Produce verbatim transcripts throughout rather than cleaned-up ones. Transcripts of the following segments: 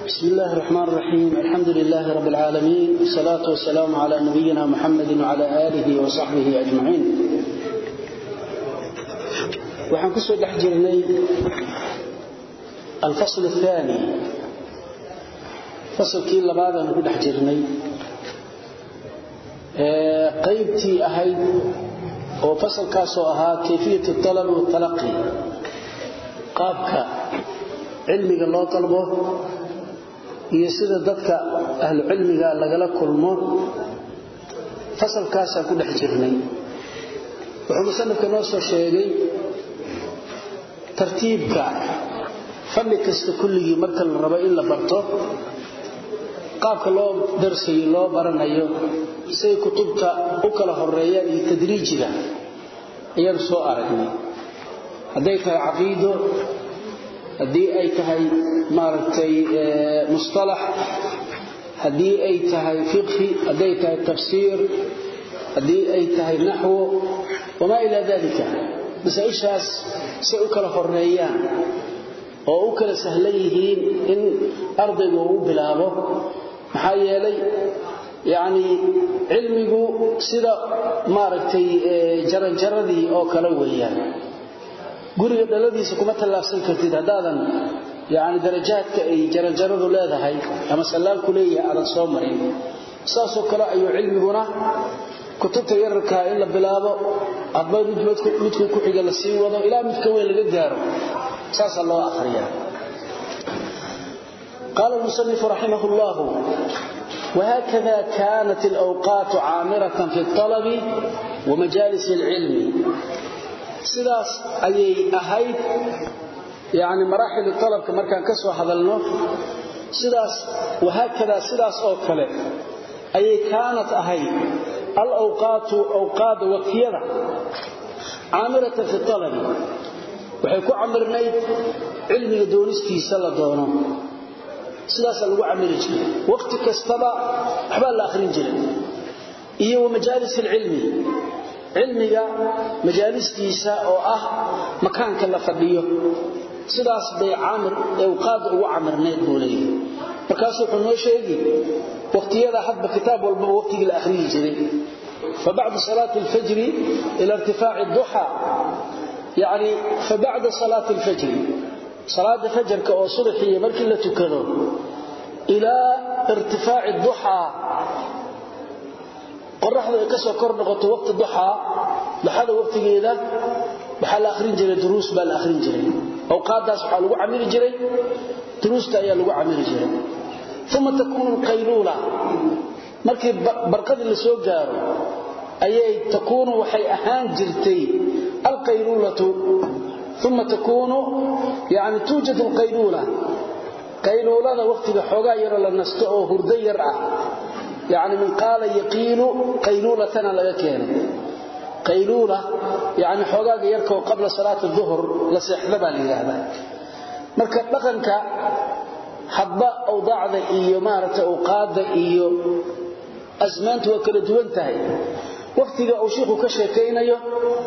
بسم الله الرحمن الرحيم. الحمد لله رب العالمين، والصلاة والسلام على نبينا محمد وعلى آله وصحبه أجمعين. وحنكسو دحجرني الفصل الثاني، فصل كي لبعض نقول دحجرني قيبتي أهيد وفصل كاسو أها كيفية الطلب والتلقي، قابك علمك الله طلبه iyo sida dadka ahlu cilmiga lagala kulmo fasalkaas ku dhex jirnay. wuxuu sanadka noo soo sheegay tartiibka fanni kasta kulligii marka la rabo in la barto, qaabka loo darsiyo loo baranayo, say kutubta u kala horeeyaan iyo tadriijiga ayaan soo aragnay. haday tahay caqiido, hadii ay tahay maaragtay mustalax, hadii ay tahay fiqh, hadii ay tahay tafsiir, hadii ay tahay nahwu wama ila dalika, masaa'ishaas si u kala horeeyaan oo u kala sahlan yihiin in ardaygu uu bilaabo. maxaa yeelay yaani cilmigu sida maaragtay jaranjaradii oo kala weeyaan. guriga dhaladiisa kuma talaabsan kartid hadaadan yaani darajaadka ay jaranjaradu leedahay ama salaamku leeyahay aad soo marin. saasoo kale ayuu cilmiguna kutubta yarka in la bilaabo adba midku midku ku xiga la sii wado ilaa midka weyn laga gaaro, saas loo akhriyaa. قال المصنف رحمه الله: وهكذا كانت الأوقات عامرة في الطلب ومجالس العلم. sidaas ayay ahayd yaani maraaxil talabka markaan ka soo hadalno, sidaas wahakada sidaas oo kale ayay kaanat ahayd al awqaatu awqaad waqtiyada aamirata fi talab, waxay ku amirnayd cilmiga doonistiisa la doono. sidaas lagu amiri jiray waqti kastaba waxba la akhrin jiray. iyo majaalis ilmi, cilmiga majaalistiisa oo ah makaanka la fadhiyo, sidaas bay aamir awqaad ugu amirneed boolay. markaas wuxuu noo sheegay waqtiyada hadba kitaab walba waqtiga la akhriyi jiray. فبعد صلاة الفجر إلى ارتفاع الضحى، يعني فبعد صلاة الفجر صلاة الفجر كأصلحية مركي لا تكذو إلى ارتفاع الضحى، qorraxdu ay ka soo kor noqoto waqti duha dhaxada waqtigeeda waxa la akhrin jiray duruus baa la akhrin jiray. awqaadaas waxa lagu amiri jiray duruusta ayaa lagu amiri jiray. thumma takunu qaylula, markii barqadii la soo gaaro ayay takunu waxay ahaan jirtay alqaylulatu. thumma takunu yani tuujadu alqaylula, qaylulada waqtiga xoogaa yar la nasto oo hurdo yar ah. يعني من قال يقيل قيلولة لغا كينو قيلولة يعني حوغاغ يركو قبل صلاة الظهر لسيحذبها لهذا. marka dhaqanka hadba oo daacda iyo maarata oo qaada iyo asmaantu waa kala duwan tahay. waqtiga uu sheekhu ka sheekeynayo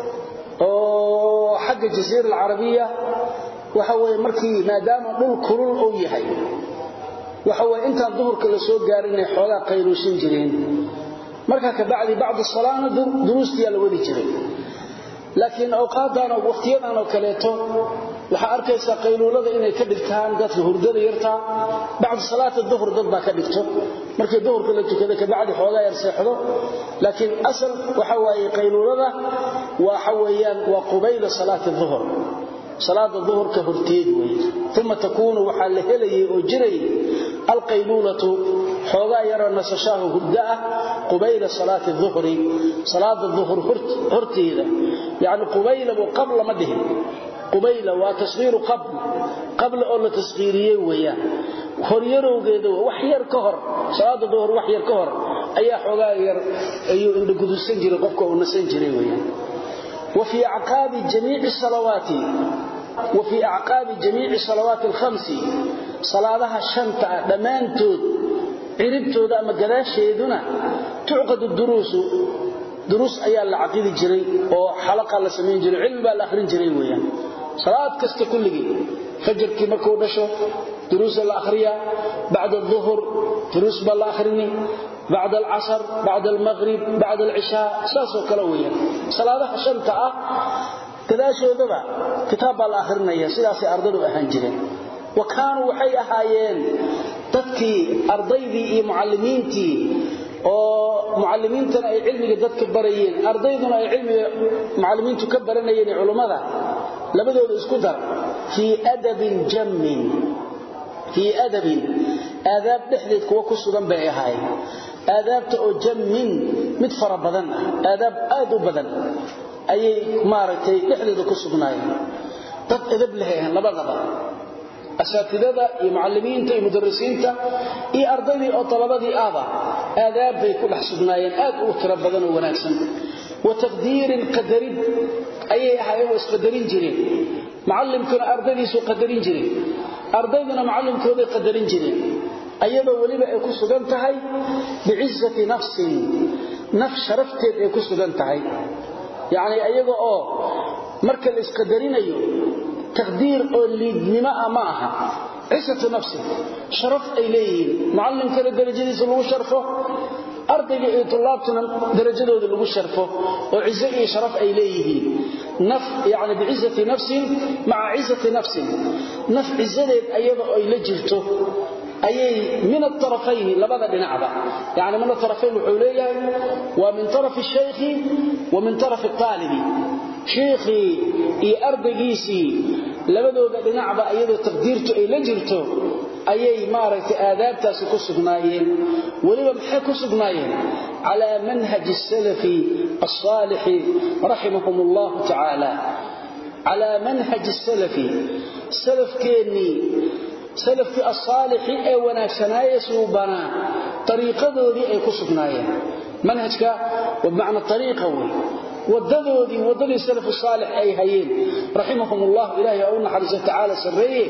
oo xagga jasiirada Carabiya waxa weeye markii maadaama dhul kulul uu yahay, waxa way inta duhurka la soo gaarinay xoogaa qayluushin jireen. marka ka bacdi bacd salaana duruustiya la wadi jiray. laakiin awqaadan oo waqtiyadan oo kaleeto waxa arkaysa qayluulada inay ka dhigtaan dadka hurdada yarta bacd salaada duhur dad baa ka dhigto markii duhurka la tukado ka bacdi xoogaa yar seexdo. laakiin asal waxa way qayluulada waxa weeyaan waa qubayl salaada duhur, صلاة الظهر كهرتيد وي. ثم تكون وحال هلي وجري القيلولة حوغا يرى نسشاه هداء قبيل صلاة الظهر. صلاة الظهر هرتيد يعني قبيل وقبل مده، قبيل وتصغير قبل قبل أولا تصغيريه وياه هريرو قيدو وحير كهر. صلاة الظهر وحير كهر أي حوغا ير أيو إن قدو السنجري قفكو ونسنجري وياه. وفي أعقاب جميع الصلوات وفي أعقاب جميع الصلوات الخمس، صلاتها الشنطة دمانتود عربتود أما قداشيدنا تعقد الدروس، دروس أيها العقيد جري وحلقة لسمين جري علم بالآخرين جري ويان. صلاة كست كله فجر كي مركو دشو دروس الأخرية بعد الظهر دروس بالآخرين بعد العصر بعد المغرب بعد العشاء ساسو كلوية صلاة شنطة كذا شو ذبا كتاب الآخرين يا سلاسي أرضه أهنجرين وكانوا وحي أحايين تذكي أرضيدي معلمينتي oo muallimiintan ay cilmiga dadka barayeen ardayduna ay cilmiga muallimiintu ka baranayeen culimada labadooda isku dar fi adabin jammin fi adabin adab dhexdeed kuwa ku sugan bay ahaay adabta oo jammin mid fara badan adab aad u badan ayay maaragtay dhexdeeda ku sugnaayeen dad adab leeyahay labadaba أساتذة معلمين تي مدرسين تا إي أرضي أو طلبة آبا آداب بيكون حسبنايا آد أتربضا وناكسا وتقدير قدرين أي حيوة قدرين جرين معلم كنا أرضي سو قدرين جرين أرضينا معلم كنا قدرين جرين أيضا وليبا يكون سودان تهي بعزة نفس نفس شرفت يكون سودان تهي يعني أيضا أوه مركز إسقدرين أيوه تقدير لنماء معها عزة نفسه شرف إليه معلم كان الدرجة دي سلوه شرفه أرضي طلابتنا درجة دي سلوه شرفه وعزة شرف إليه نف يعني بعزة نفسه مع عزة نفسه نف عزة أيضا إلجلته أي من الطرفين لبدا بنعبة يعني من الطرفين الحولية ومن طرف الشيخ ومن طرف الطالب شيخي إي أرضيسي لبدودا دنعبا ايدو تقديرته اي لجرته ايي مارتي آدابتاس كسغنايين وليبا maxay كسغنايين على منهج السلف الصالح رحمهم الله تعالى على منهج السلف سلف كيني سلف الصالح اي وناكسنايه سوبنا طريقدودي اي كسغنايين منهجك وبمعنى الطريقه هو وددودي وددي السلف الصالح اي هيين رحمهم الله الهي او نحرسه تعالى سريه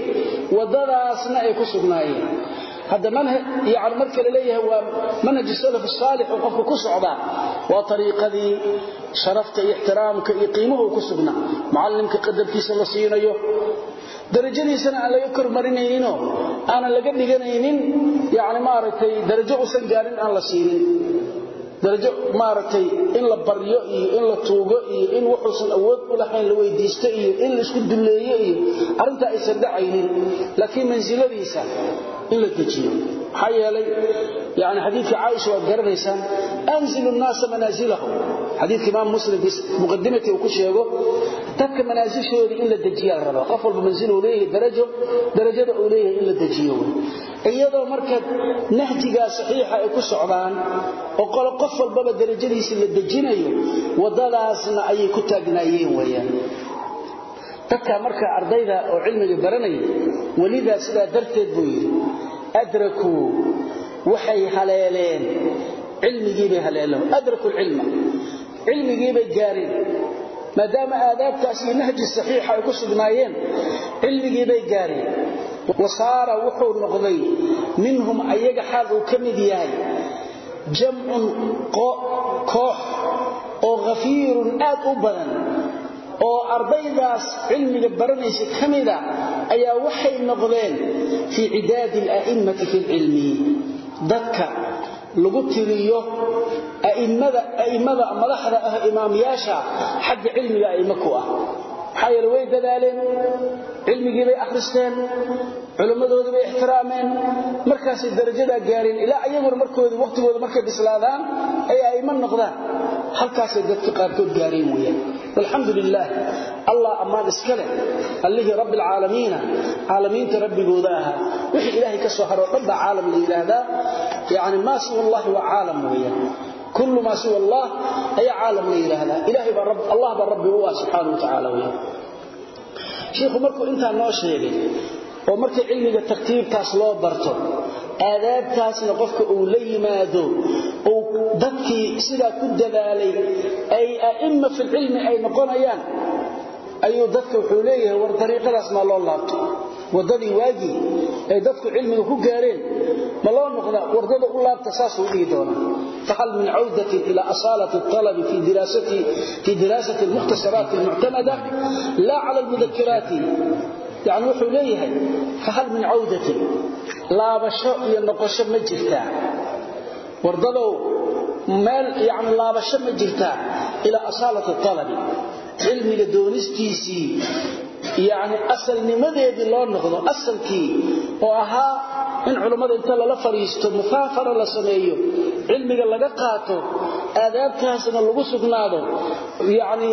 ودداسنا اي كسغنايين هذا منهج يعني marka leeyahay waa manhaj السلف الصالح oo qofku ku socda waa طريقدii sharafta iyo ihtiraamka iyo qiimaha ku sugnaa macallimka qadarkiisa la siinayo darajadiisana aan laga kormarinayno aan laga dhiganaynin yaani maaragtay darajo usan gaarin aan la siinin darajo maaragtay in la baryo iyo in la tuugo iyo in wuxuusan awood u lahayn la weydiisto iyo in la isku duleeyo iyo arinta ay sadacaynin laakiin manziladiisa in la dejiyo xayalay yaani xadiiska Aisha waa garanaysan anzilu an-nas manazilahum xadiiska Imam Muslim muqaddimati uu ku sheego dadka manazilshooda in la dejiyo raba qof walba manzil uu leeyahay darajo darajada uu leeyahay in la dejiyo iyadoo marka nahjiga saxiixa ay ku socdaan oo qolo qof walba darajadiisa la dejinayo wadadaasna ay ku taagnaayeen weeyaan dadka marka ardayda oo cilmiga baranay walida sida darteed buu yiri adraku waxay haleeleen cilmigii bay haleeleen adraku ilma cilmigii bay gaareen maadaama aadaabtaas iyo nahji saxiixa ay ku sugnaayeen cilmigii bay gaareen وصار وحو نقضي منهم أيها حال كمد ياهي جمع كوح أو غفير آد أبدا أو أرضيداس علم برنيس كمدا أيها وحي نقضين في عداد الأئمة في العلم ذكا لغتريه أئمة أئمة ملحظة إمام ياشا حق علم أئمكوا حيال ويد دالين علمي bay akhristeen culimadooda bay ixtiraameen markaas darajada gaareen ilaa ayagu markooda waqtigooda markay bislaadaan ay ay man noqdaan halkaas dadka qaarkood gaareen weeyaan alxamdulillah allah amaan iskale allahi rabbil alamin alaminta rabbigooda aha wixii ilaahay ka soo haro dhanba caalam la yiraahdaa yaani ma si wallahi wa caalam weeyaan كل ما سوى الله أي عالم ليلة هذا إلهي برب الله برب هو سبحانه وتعالى وياه شيخ مركو انت نوشيغي oo markii cilmiga tartiibtaas loo barto aadaabtaasna qofka uu la yimaado oo dadkii sida ku dadaalay ay aimma fil ilmi ay noqonayaan ayuu dadku wuxuu leeyahay war dariiqadaas ma loo laabto wadadii waagi ay dadku cilmiga ku gaareen ma loo noqda wardada u laabta saas uu dhigi doona فهل من عودة إلى أصالة الطلب في دراسة في دراسة المختصرات المعتمدة لا على المذكرات يعني wuxuu leeyahay fahal min awdati laabasho iyo noqosho ma jirtaa wardadow meel yani laabasho ma jirtaa ila asalati talabi cilmiga doonistiisii يعني أصل نمدي لو نقض أصل كي وأها إن علماء إنت لا فريستو مفافر لا سميو علمي لغا قاتو آداب كاسنا لغو سغنادو يعني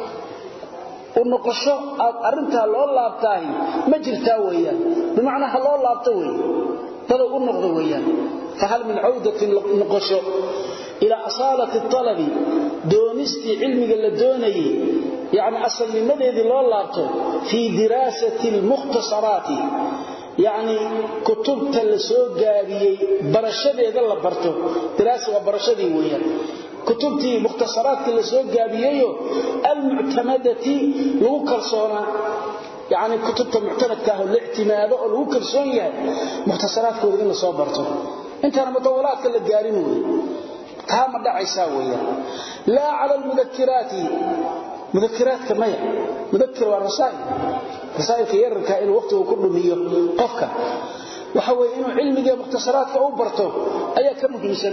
ونقشو أرنتها لو لابتاهي ما جرتا ويان بمعنى هلو لابتا ويان تلو النقض ويان فهل من عودة نقشو إلى أصالة الطلب دونستي علمي لدوني يعني أصل لماذا الله لابطه في دراسة المختصرات يعني كتب تلسوق قابي برشدي إذا الله برته دراسة وبرشدي ويا كتبتي مختصرات تلسوق قابي المعتمدة لوكر صونا يعني كتبت معتمد كاهو الاعتماد لوكر صونا مختصرات كوري إلا صوبرته انت أنا مطولات كلا قارين ويا كام دعي ساوية لا على المذكرات مذكرات كما هي مذكر والرسائل رسائل كيرك إنه وقته كله مية قفك وحوى إنه علمي مختصرات أو برته أي كم جمسا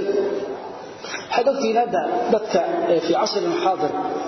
حدثي ندى دتك في عصر الحاضر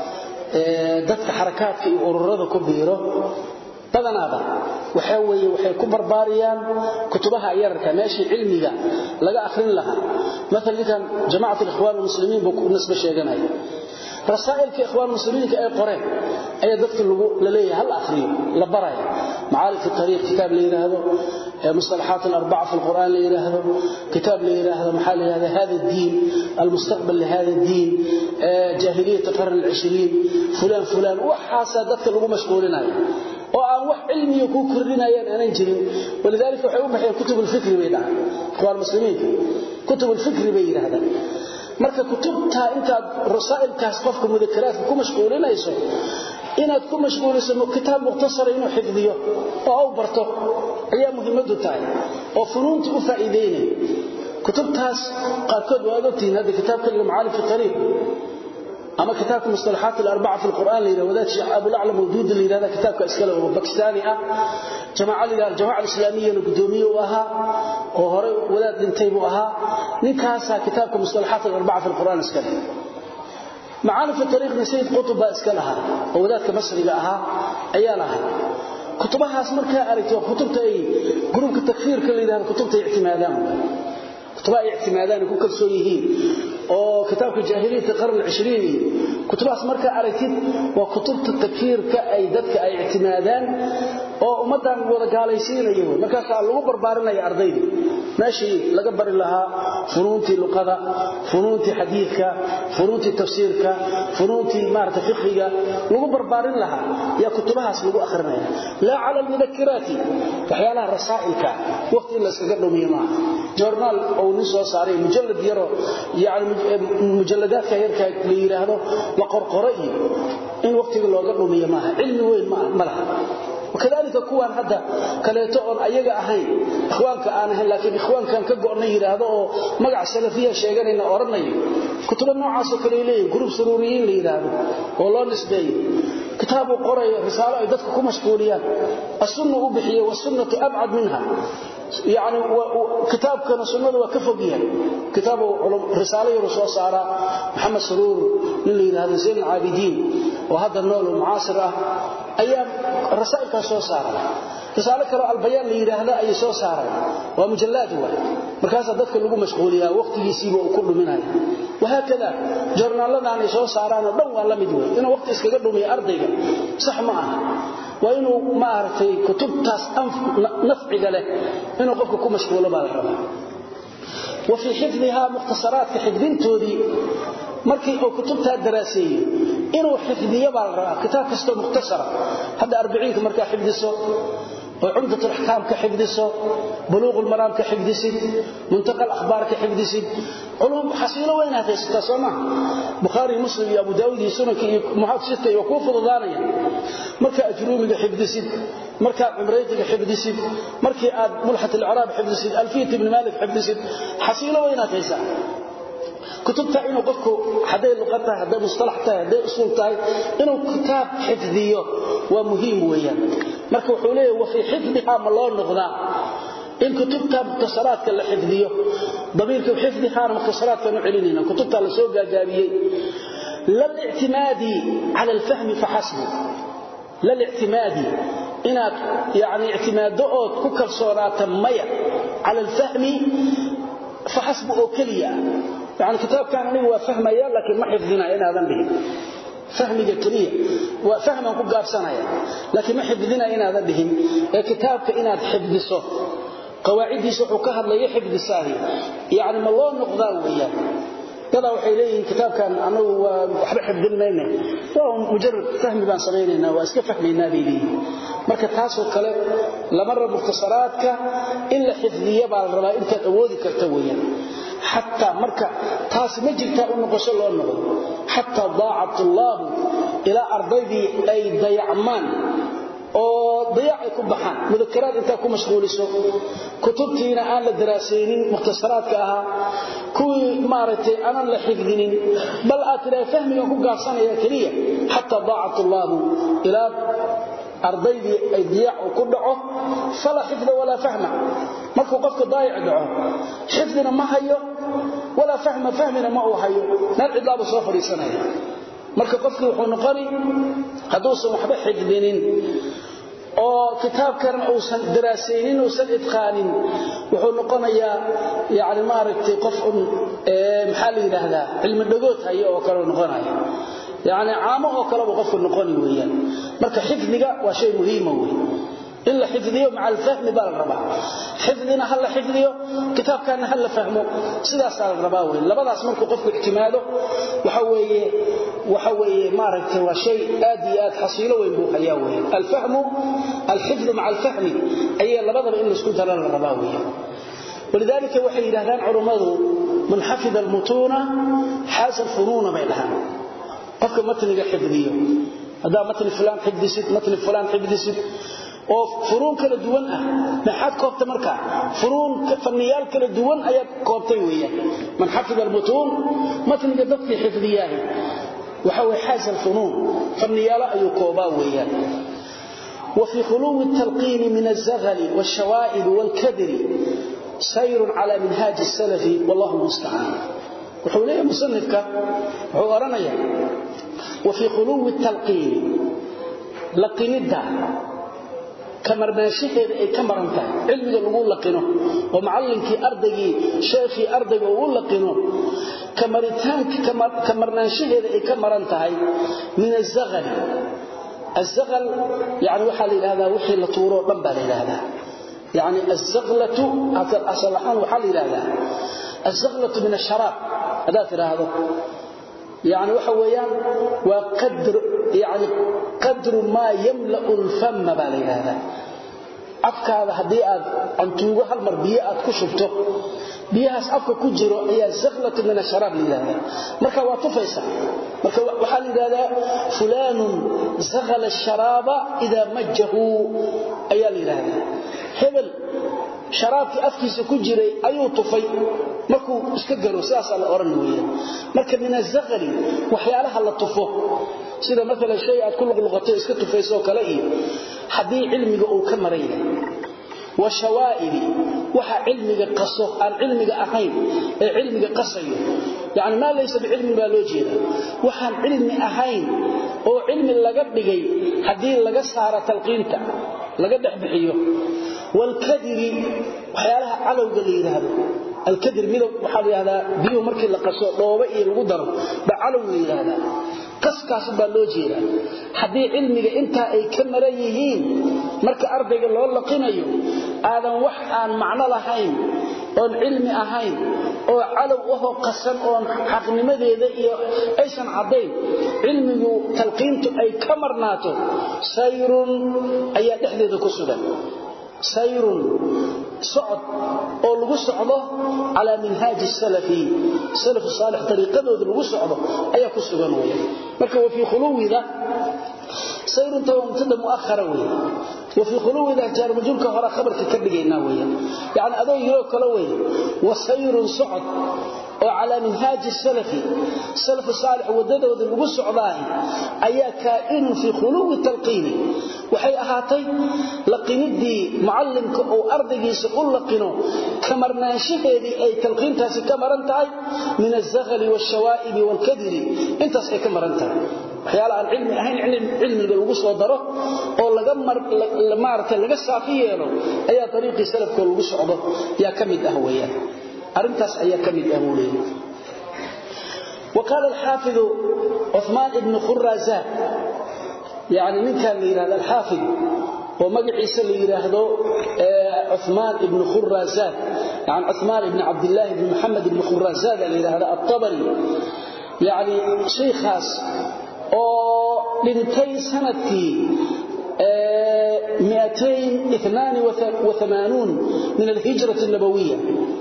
دتك حركات في أورورة كبيرة بدنادا وحوي وحي كبر باريان كتبها يرك ماشي علمي لقى آخرين لها مثلا كان جماعة الإخوان المسلمين بكون نسبة شيئا رسائل في إخوان المسلمين كأي قرين أي دكت لليه هل أخرين لبرايا معارف التاريخ كتاب لي هذا مصطلحات الأربعة في القرآن لي هذا كتاب لي هذا محل هذا هذا الدين المستقبل لهذا الدين جاهلية القرن العشرين فلان فلان وحاسة دكت لغو مشغولين وأن وح علمي يكون كرنا ين أنا نجري ولذلك وحيوم بحي كتب الفكر بينها إخوان المسلمين كتب الفكر بين هذا marka kutubta inta rasaa'ilkaas qofka mudakaraadka ku mashquulinayso inaad ku mashquuliso kitaab mukhtasar inuu xifdiyo oo uu barto ayaa muhiimadu tahay oo funuunta u faa'iideynay kutubtaas qaarkood waa ogtiin hada kitaabka al-ma'arif al-tariq أما كتاب المصطلحات الأربعة في القرآن اللي وذات أبو الأعلى موجود اللي هذا كتاب كأسكاله باكستاني جماعة الجماعة الإسلامية القدومية وها وهري ولاد لنتيب وها نكاسا كتاب المصطلحات الأربعة في القرآن أسكاله معانا في الطريق نسيت قطب أسكالها وذات كمصري لها أيالها كتبها اسمركها أريتها كتبتها أي قروب التكفير كل هذا كتبتها اعتمادان كتبها اعتمادان يكون كالسويهين oo kitaabka jaahiliyada qarn العشرين kutubas marka aragtid waa kutubta takfiirka ay dadka ay ictimaadaan oo umadan wada gaalaysiinayo markaas lagu barbaarinay ardayda maashi laga bari lahaa funuuntii luqada funuuntii xadiidka funuuntii tafsiirka funuuntii maarta fiqhiga lagu barbaarin lahaa ya kutubahaas lagu akhrinaya la ala almudhakkirati waxyaalaha rasaa'ilka waqti la iskaga dhumiyo ma journal oo nin soo saaray mujallad yaro yani مجلدات كيركا ليراهدو وقرقرئي إن وقت لوغا dhumiyo maaha cilmi weyn ma laha وكذلك كوان هذا كليتو ان ayaga ahayn ikhwaanka aan ahayn laakiin ikhwaankan ka go'nay yiraahdo oo magac salafiya sheeganayna oranayo kutuba noocaas oo kale leeyahay group sururiyin leeyahay oo loo nisbeeyo كتاب قرأ رسالة يدك كم مشغوليان السنة أبحية والسنة أبعد منها يعني كتاب كان السنة وكفى بها كتاب رسالة رسول صار محمد سرور للي هذا زين العابدين وهذا النوع المعاصرة أيام رسائل كان صار رسالة كان البيان اللي هذا أي صار ومجلات هو مركز ذاتك اللي مشغولية وقت يسيبه وكل منها وهكذا جورنالنا عن سو سارانا دون لا مid way inuu waqti iskaga dhumiyo ardayga sax ma aha waa inuu ma artay kutubtaas nafciga leh inuu qofku ku mashquulo baa rabaa وفي حفظها مختصرات كحفظنتودي markii uu kutubta daraasiyay inuu xifdiyo baa rabaa kitaab kasto mukhtasara hada أربعين markaa xifdiso وعمدة الأحكام كحفظه بلوغ المرام كحفظه منتقى الأخبار كحفظه علوم حصيلة وينها في ستة سنة بخاري مسلم أبو داود سنة محاط ستة يكون فضلانيا مركا أجرومي كحفظه مركا عمريتي كحفظه مركا ملحة العراب حفظه ألفية بن مالك حفظه حصيلة وينها في ستة كتبت إنه قفكو حدي لغتها حدي مصطلحتها حدي أصولتها إنه كتاب حفظيه ومهم وياه marka wuxuu leeyahay wa fi hifdha ma loo noqdaa in kutubta mukhtasaraadka la xifdiyo dabiirka hifdha mukhtasaraadka nu celinayna kutubta la soo gaagaabiyay la i'timaadi ala al-fahm fa hasb la i'timaadi inaad yani i'timaaddood ku kalsoonaata maya ala al-fahm fa hasb oo kaliya يعني كتاب كان أنه فهم أيام لكن ما حفظنا إنا ذنبه فهم كلية وفهم أنه قاب سنة لكن ما حفظنا إنا ذنبه كتاب كإنا تحفظ الصف قواعد سحوكها لا يحفظ الساهي يعني ما الله نقضاه وإياه كذا وحيلين كتاب كان أنه حفظ المينة وهو مجرد فهم بان صغيرنا وأسك فهمنا به marka taas oo kale la marar mukhtasaraadka illa xifdiya baa la rabaa inta awoodi karta weeyaan hatta marka taas ma jirta oo noqosho loo noqdo hatta daa'at Allah ila ardaydi ay dayacmaan oo dayac ku baxaan mudakaraad inta ku mashquuliso kutubtiina aan la daraasaynin mukhtasaraadka aha kuwi maartay aan la xifdinin bal aatira fahmiga ku gaarsanaya kaliya hatta daa'at Allah ila ardaydi ay diyac ku dhaco fala xifda wala fahma markuu qofka daayic dhaco xifdina ma hayo wala fahma fahmina ma uu hayo meel cidlaab soo fariisanaya marka qofkii wuxuu noqoni haduusan waxba xifdinin oo kitaabkan uusan daraasaynin oo san idqaanin wuxuu noqonayaa yaani ma aragtay qof ee maxaa la yiraahdaa cilmi dhagood hayo oo kale noqonaya يعني عامه او كلام قف نقوني ويان marka xifdiga waa shay muhiim ah illa xifdiyo ma'a al-fahm bal raba xifdina hal xifdiyo kitabkan hal fahmo sidaas aan rabaa weey labadaas markuu qofku ihtimaado waxa weeye waxa weeye ma aragtay waa shay aad iyo aad xasiilo weyn buu hayaa weey al-fahm al-hifd ma'a al-fahm ay labadaba in isku daran rabaa weey ولذلك waxay yiraahdaan culimadu man hafida al-mutuna hasa al-funun baynaha qofka matniga xifdiyo hada matni fulan xifdisid matni fulan xifdisid oo furuun kala duwan ah maxad koobta marka furuun fanniyaal kala duwan ayaa koobtay weeyaan man xafida al-mutun matniga dadka xifdiyahay waxa way xasan funuun fanniyaal ayu koobaa weeyaan وفي خلو التلقين من الزغل والشوائب والكدر سير على منهاج السلف والله المستعان وحوليه مصنفك عورانيا وفي خلو التلقين لقين الدع كمرناشيه اي كمرنتا علمي لو لقينه ومعلمك ارضي شيخي ارضي او لقينه كمرتانك كمرناشيه اي كمرنتahay من الزغل الزغل يعني وحال هذا وحي لطورو دن با لهذا يعني الزغلة اصلحان وحال هذا الزغلة من الشراب هذا هذا يعني وحويان وقدر يعني قدر ما يملأ الفم بالي هذا afkaada hadii aad antuugo hal mar biyo aad ku shubto biyahaas afka ku jiro ayaa zakhlatu min asharab lilaha marka waa tufaysa marka waxa la yiraahdaa fulanun zakhala asharaba idha majjahu ayaa la yiraahdaa hebel sharaabki afkiisa ku jiray ayuu tufay markuu iska galo saas la oran weeyaan marka min az-zakhli waxyaalaha la tufo sida mesela shay aad ku luqluqato iska tufayso kale iyo hadii cilmiga uu ka mareeyay wa shawaa'ibi waxa cilmiga qaso aan cilmiga ahayn ee cilmiga qasayo yaani ma laysa bi cilmi ba loo jeeda waxaan cilmi ahayn oo cilmi laga dhigay hadii laga saaro talqiinta laga dhaxbixiyo wal kadiri waxyaalaha calowga la yiraahdo al kadir midow waxa la yiraahdaa biyo markii la qaso dhooba iyo lagu daro ba calow la yiraahdaa qaskaas baa loo jeeda hadii cilmiga inta ay ka maran yihiin marka ardayga loo laqinayo aadan wax aan macno lahayn oo cilmi ahayn oo calow oo qasan oo xaqnimadeeda iyo aysan cadeyn cilmigu talqiintu ay ka marnaato sayrun ayaa dhexdeeda ku sugan sayrun صعد oo lagu socdo ala minhaj as-salafi salaf salih tariiqadooda lagu socdo ayaa ku sugan weeyaan marka wa fi khuluwida sayrun tawamtada muakhara weeyaan wa fi khuluwida jar majulka hore khabarka ka dhigayna weeyaan yaani adoo yiro kala weeyaan wa sayrun socd oo ala minhaj as-salafi salaf salih wadadooda lagu socdaa ayaa ka in fi khuluwi talqiini waxay ahaatay laqinidii muallimka oo ardaygiisa u laqino kamarnaanshaheedii ay talqiintaasi ka maran tahay min az-zaghli wash-shawaa'ib wal-kadri intaas ay ka maran tahay waxyaala aan cilmi ahayn cilmiga lagu soo daro oo laga maarta laga saafiyeelo ayaa dariiqii salafka lagu socdo yaa kamid ah weeyaan arintaas ayaa kamid ah weeyaan وقال الحافظ عثمان بن خرازان يعني من كان يراهد الحافظ ومقعيس اللي يراهده عثمان بن خرازان يعني عثمان بن عبد الله بن محمد بن خرازان اللي يراهده الطبري يعني شيخاس لنتي سنتي مئتين واثنان وثمانين من الهجرة النبوية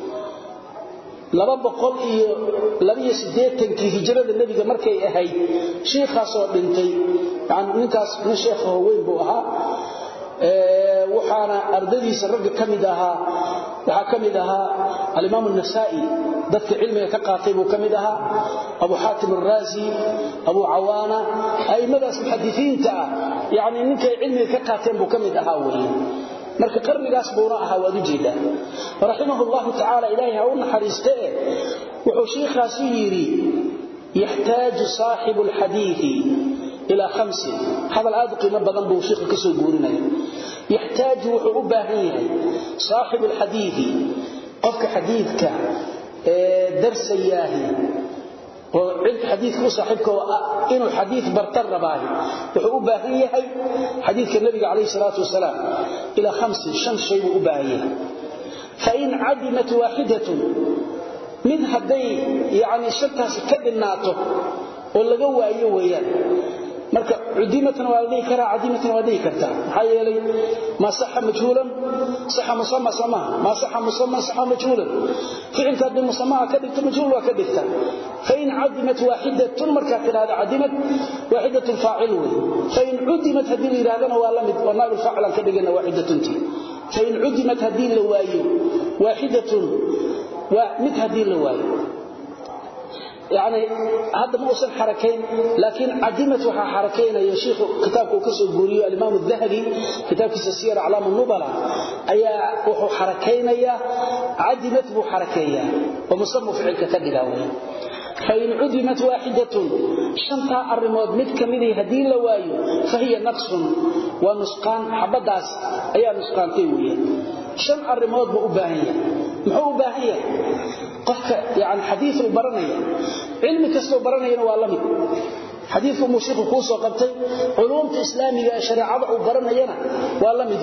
laba boqol iyo laba iyo siddeetan kii hijrada nabiga markay ahayd sheekhaas oo dhintay aan ninkaas nin sheekh oo weyn buu ahaa ee waxaana ardadiisa rag kamid ahaa waxa kamid ahaa al-Imam an-Nasa'i dadka cilmiga ka qaatay buu kamid ahaa Abu Hatim ar-Razi Abu Awana aymadaas muhaddithiinta yaani ninka cilmiga ka qaateen buu kamid ahaa weeyaan marka qarnigaas buuna ahaa wadu jeeda rahimahullahu ta'ala ilaahi ha u naxariistee wuxuu sheekhaasi yiri يحتاج صاحب الحديث إلى خمس هذا الآد قيمة بدن بو شيخ كسو غورينا يحتاج وحو باهيه صاحب الحديث قفك حديثك درس ياهي وعند حديثك صاحبك إنه حديث برتر باهي وحو باهيه حديث النبي عليه الصلاة والسلام إلى خمس شمس شيء باهيه فإن عدمت واحدة من هدي يعني شرطاس كدناته oo laga waayo weeyaan marka udimatana waa leey kara adimatana waa leey karta maxay yeelay ma saxa majhuulan saxa musamma sama ma saxa musamma saxa majhuulan ficilka dib musamma ka dhigto majhuul waa ka dhigta fa in adimat wahidatun marka kalaada adimat wahidatun fa'il way fa in udimat hadii iraadana waa lamid oo naal fa'lan ka dhigana wahidatun fa in udimat hadii la waayo wahidatun ومثل هذه الرواية يعني هذا مو أصل حركين لكن عدمت وحا حركين يا شيخ كتابك وكسر قولي الإمام الذهبي كتاب السير أعلام النبلة أي وحو حركين يا عدمت بو حركين ومصمم فعل كتابك فإن عدمت واحدة شنطة الرماد متكمله هذه الرواية فهي نقص ونسقان حبداس أي نسقان تيوية شن الرماد بأباهية محو باهية قفك يعني حديث البرنية علم كسو برنية والمد حديث المشيخ كوسو قبتي علوم إسلامية شريعة برنية والمد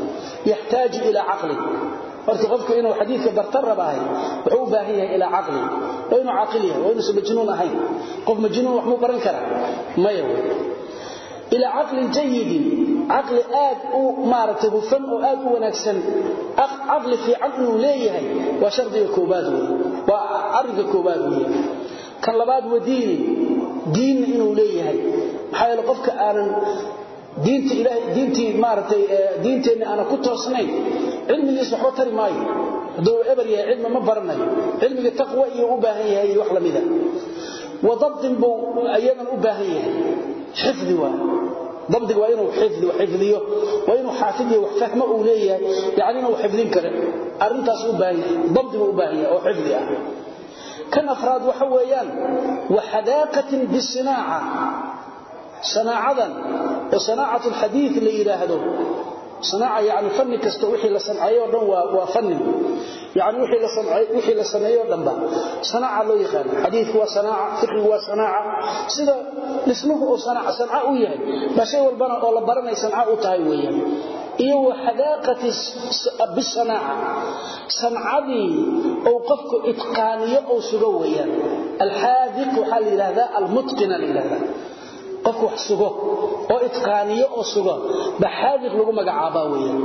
يحتاج إلى عقل ارتقفك إنه حديث برتر باهي محو باهية إلى عقل وإنه عقلية وإنه سمجنون أهين قف مجنون وحمو برنكرة ما يقول إلى عقل جيد عقل آد ومارته فن وآد ونكسن عقل في عقل ليه وشرد الكوباد وعرض الكوباد كان لباد ودين دين إنه ليه حيال قفك أنا دينتي إلهي دينتي مارتي دينتي إن أنا كنت وصنين علمي يسمح وطري ماي دو إبري علم ما برني علمي التقوى يؤباهيه يوحلم ذا وضبط بو أيضا أباهيه حفظي واه ضبط وينه حفظ وحفظيه وينه حافظيه وفهمه اوليه يعني انه حفظين كره ارنتاس u baahay ضبط u baahay oo xifdi ah kan afraad waxa weeyaan wahadaaqatin bisinaa'a sanaacadan oo sanaacatu alhadith la yiraahdo sanaaca yani fanni kasto wixii la sanaayo dhan waa waa fanni يعني وحي لا سمعي وحي لا سمعيو دنبا صناعه لو يقال حديث هو صناعه فقه هو صناعه سدا اسمه هو صناعه صناعه او يحيى بشيء والبنا او لا برني صناعه او تahay weeyaan iyo xadaaqati bisana'a san'adi oo qofku itqaaniyo oo sugo weeyaan alhaadiq waxa la yiraahdaa almutqin la yiraahdaa qofku wax sugo oo itqaaniyo oo sugo baxaadiq lagu magacaabo weeyaan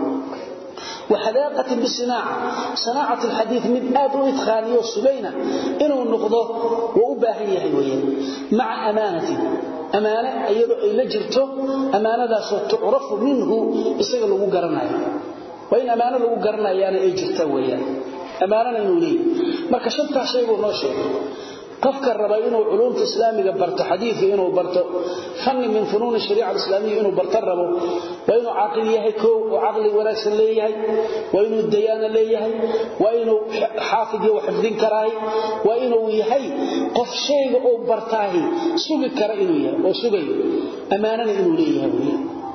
وحلاقة بالصناعة صناعة الحديث من آد وإدخانيه السبينة إنه النقضه وأباهيه حيوية مع أمانة أمانة أيضا إلى جرته أمانة ذا تعرف منه إساق له قرناي وإن أمانة له قرناي يعني أي جرته ويا أمانة إنه لي مركا شبتها شيء ونوشي qofka raba inuu culuumta islaamiga barto xadiiska inuu barto fanni min funuun shariica islaamiga inuu barto rabo waa inuu aqli yahay koo oo aqli wanaagsan leeyahay waa inuu dayana leeyahay waa inuu xaafid iyo xifdin karaay waa inuu yahay qof shayga oo bartaahi sugi kara inuu yahay oo sugayo amaanana inuu leeyahay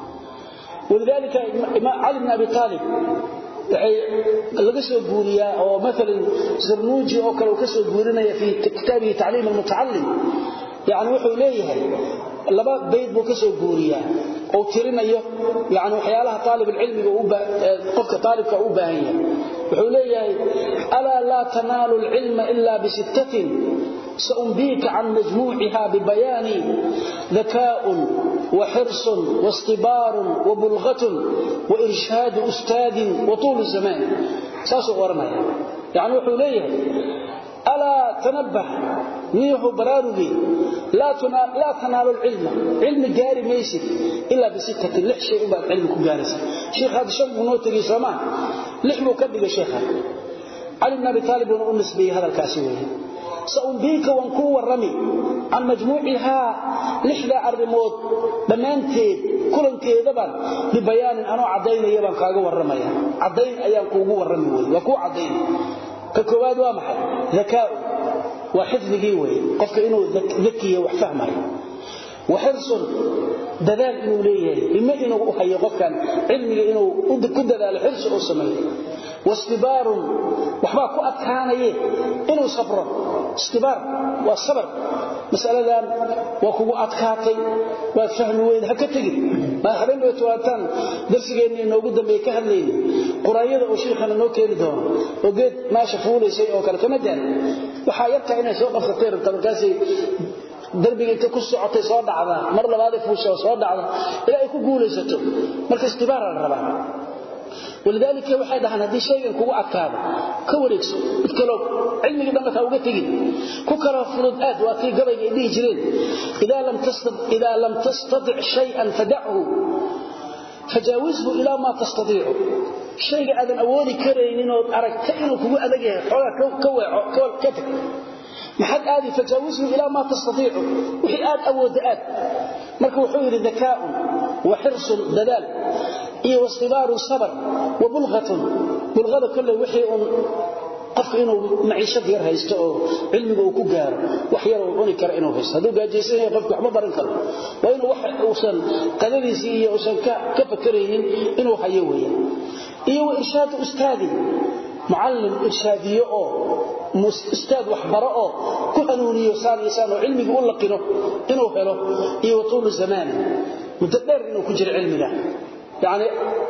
ولذلك علي بن ابي طالب laga soo guuriya oo mesela Zarnuji oo kale ka soo guurinaya fi kitaabihi Ta'lim al-Muta'allim yaani wuxuu leeyahay laba bayd buu ka soo guuriya oo tirinayo yaani waxyaalaha talib ilmiga uu qofka talibka uu baahan yahay wuxuu leeyahay ala la tanalu al-ilma illa bi sittatin سأنبيك عن مجموعها ببيان ذكاء وحرص واصطبار وبلغة وإرشاد أستاذ وطول الزمان ساسو ورمايا يعني وحوليه ألا تنبه نيح براربي لا تنال لا تنال العلم علم جاري ميسي إلا بستة لح شيء بعد علمك جارس شيخ هذا شاب نوتري سماه لحمه كبد شيخ علي بن أبي طالب ونقول به هذا الكاسوي سأنبيك وانكو والرمي عن مجموعها لحظة الرموت بمانتين كلن كيدبا ببيان أنه عدين يبان كاقو والرمي عدين أيام كوقو والرمي وكو عدين ككواد وامحل ذكاء وحفظ جيوي قفك إنه ذكي وحفهمه وحرص دلال إنه ليه إما إنه أحيي قفك علمي إنه كد ذا الحرص أصمي واستبار وحبا كو أدكانيه إنه صبر استبار والصبر مسألة وكو أدكاتي وفهموين هكتجي ما حبين ويتواتان درسيين إنه قدام بيكهلين قرآية وشيخنا نوكيري دون وقيت ما شافولي شيء أو كلا كمجان وحايبك إنه سوقف كتير طبقاسي دربيga inta ku socotay soo dhacda mar labaad ay fuusho soo dhacda ilaa ay ku guulaysato marka istibaar la rabaa ولذلك waxay dhahan hadii shaygan kugu adkaado ka wareegso mid kale cilmiga dhanka ka uga tagin ku kala fudud aad waa tii gabayga idii jireen ida lam tastad ida lam tastati' shay'an fad'hu fajawizhu ila ma tastati'u shayga adan awoodi kareynin oo aragta inuu kugu adag yahay xogaa ka weeco ka tag محد آدي فجاوزه إلى ما تستطيع وحي آد أود آد مركو وحوير ذكاء وحرص دلال إيه واصطبار صبر وبلغة بلغة كل وحي قفك إنه معيشة يرها يستوى علمه وكجار وحيره ونكر إنه هيست هذا جايسين قفك وحما برنكر وإنه وحي أوسن قدريسية أوسن كفكرين إنه حيوية إيه وإرشاد أستاذي معلم إرشادية أو استاذ وحبره كل قانونيه سان انسان علمي يقول لك انه انه هلو اي طول الزمان متدبر انه كجر علمنا يعني